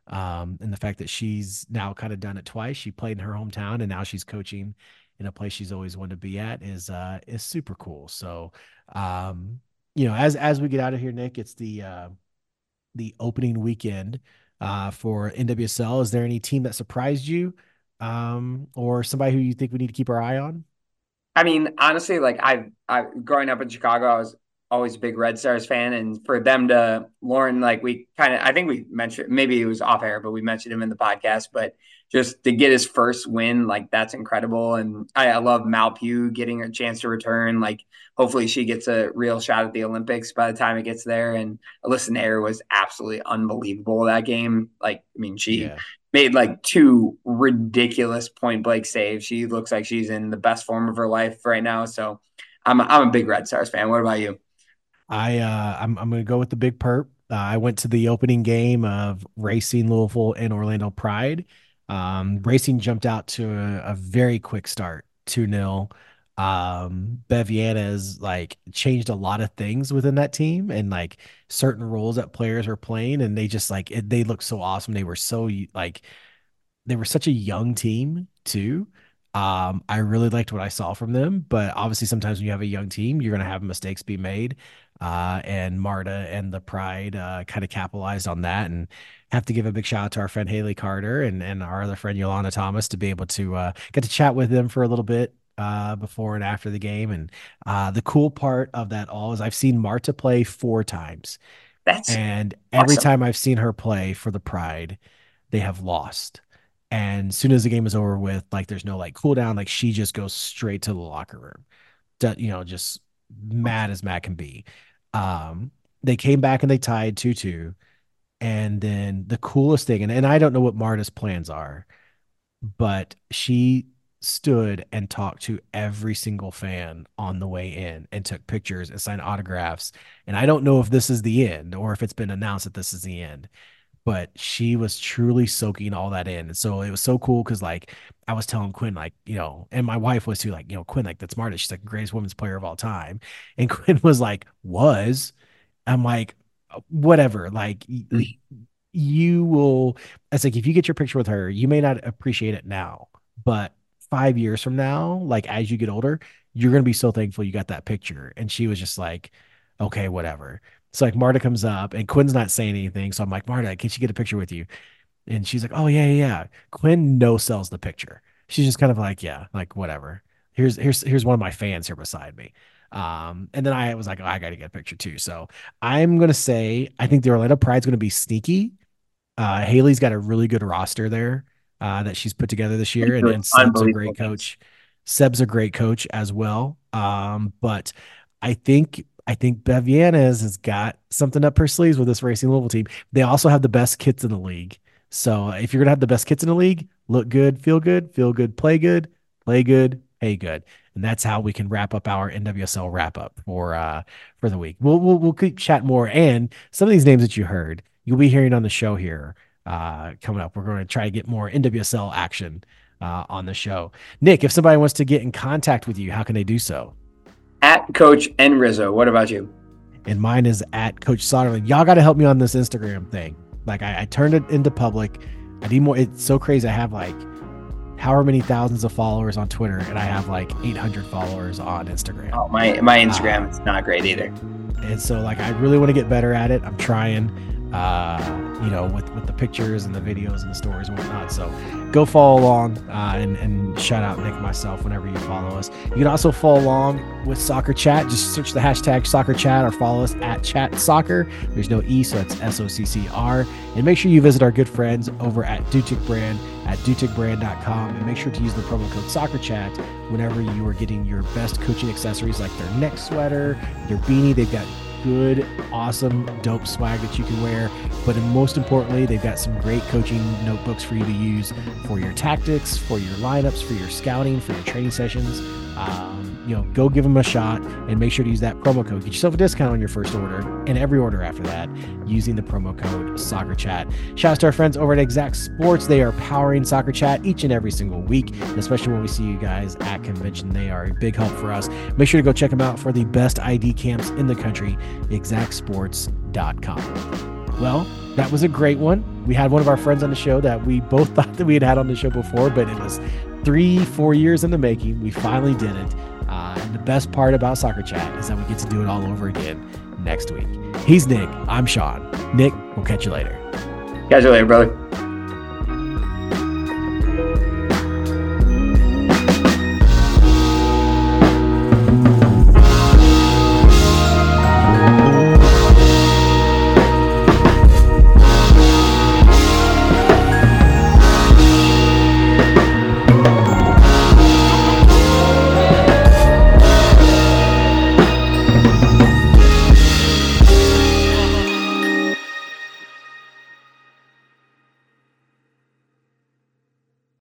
Um, and the fact that she's now kind of done it twice. She played in her hometown and now she's coaching in a place she's always wanted to be at is uh is super cool. So um, you know, as as we get out of here, Nick, it's the uh the opening weekend uh for N W S L. Is there any team that surprised you? Um, or somebody who you think we need to keep our eye on? I mean, honestly, like I, I growing up in Chicago, I was always a big Red Stars fan, and for them to Lauren, like we kind of, I think we mentioned maybe it was off air, but we mentioned him in the podcast. But just to get his first win, like that's incredible, and I, I love Mal Pugh getting a chance to return. Like hopefully she gets a real shot at the Olympics by the time it gets there. And Alyssa Nair was absolutely unbelievable that game. Like I mean, she. Yeah. Made like two ridiculous point blank saves. She looks like she's in the best form of her life right now. So I'm a, I'm a big Red Stars fan. What about you? I uh I'm I'm gonna go with the Big Perp. Uh, I went to the opening game of Racing Louisville and Orlando Pride. Um, Racing jumped out to a, a very quick start, two nil. Um, Bev Yanez like changed a lot of things within that team and like certain roles that players are playing, and they just like it, they looked so awesome. They were so like they were such a young team too. Um, I really liked what I saw from them, but obviously sometimes when you have a young team, you're gonna have mistakes be made. Uh, and Marta and the Pride uh, kind of capitalized on that, and have to give a big shout out to our friend Haley Carter and and our other friend Yolanda Thomas to be able to uh, get to chat with them for a little bit uh, before and after the game. And uh, the cool part of that all is I've seen Marta play four times, That's and every awesome. time I've seen her play for the Pride, they have lost. And as soon as the game is over with, like there's no like cool down, like she just goes straight to the locker room. Du- You know, just mad as mad can be. Um, they came back and they tied two two. And then the coolest thing, and, and I don't know what Marta's plans are, but she stood and talked to every single fan on the way in and took pictures and signed autographs. And I don't know if this is the end or if it's been announced that this is the end, but she was truly soaking all that in. And so it was so cool because like I was telling Quinn, like, you know, and my wife was too, like, you know, Quinn, like that's Marta. She's like the greatest women's player of all time. And Quinn was like, was. I'm like, whatever. Like you will, it's like if you get your picture with her, you may not appreciate it now, but five years from now, like as you get older, you're gonna be so thankful you got that picture. And she was just like, okay, whatever. So like Marta comes up and Quinn's not saying anything. So I'm like, Marta, can she get a picture with you? And she's like, oh yeah, yeah, yeah. Quinn no sells the picture. She's just kind of like, yeah, like whatever. Here's here's here's one of my fans here beside me. Um, and then I was like, oh, I got to get a picture too. So I'm gonna say I think the Orlando Pride's gonna be sneaky. Uh, Haley's got a really good roster there uh, that she's put together this year, and, and Seb's a great coach. Seb's a great coach as well. Um, but I think I think Bev Yanez has got something up her sleeves with this Racing Louisville team. They also have the best kits in the league. So if you're gonna have the best kits in the league, look good, feel good, feel good, play good, play good, hey good. And that's how we can wrap up our N W S L wrap up for uh for the week. We'll we'll we'll keep chat more, and some of these names that you heard, you'll be hearing on the show here uh coming up. We're going to try to get more N W S L action uh on the show. Nick, if somebody wants to get in contact with you, how can they do so? At Coach N Rizzo. What about you? And mine is at Coach Soderling. Y'all got to help me on this Instagram thing. Like I, I turned it into public. I need more. It's so crazy. I have like however many thousands of followers on Twitter, and I have like eight hundred followers on Instagram. Oh, my my Instagram uh, is not great either. And so like I really want to get better at it. I'm trying. Uh, you know, with, with the pictures and the videos and the stories and whatnot. So go follow along uh, and, and shout out Nick and myself whenever you follow us. You can also follow along with Soccer Chat. Just search the hashtag Soccer Chat or follow us at Chat Soccer. There's no E, so it's S O C C R. And make sure you visit our good friends over at Dutic Brand at dutic brand dot com, and make sure to use the promo code Soccer Chat whenever you are getting your best coaching accessories like their neck sweater, their beanie. They've got good, awesome, dope swag that you can wear. But most importantly, they've got some great coaching notebooks for you to use for your tactics, for your lineups, for your scouting, for your training sessions. Um, you know, go give them a shot and make sure to use that promo code. Get yourself a discount on your first order and every order after that using the promo code Soccer Chat. Shout out to our friends over at Exact Sports. They are powering Soccer Chat each and every single week, and especially when we see you guys at convention. They are a big help for us. Make sure to go check them out for the best I D camps in the country, exact sports dot com. Well, that was a great one. We had one of our friends on the show that we both thought that we had had on the show before, but it was three, four years in the making. We finally did it. Uh, and the best part about Soccer Chat is that we get to do it all over again next week. He's Nick. I'm Sean. Nick, we'll catch you later. Catch you later, brother.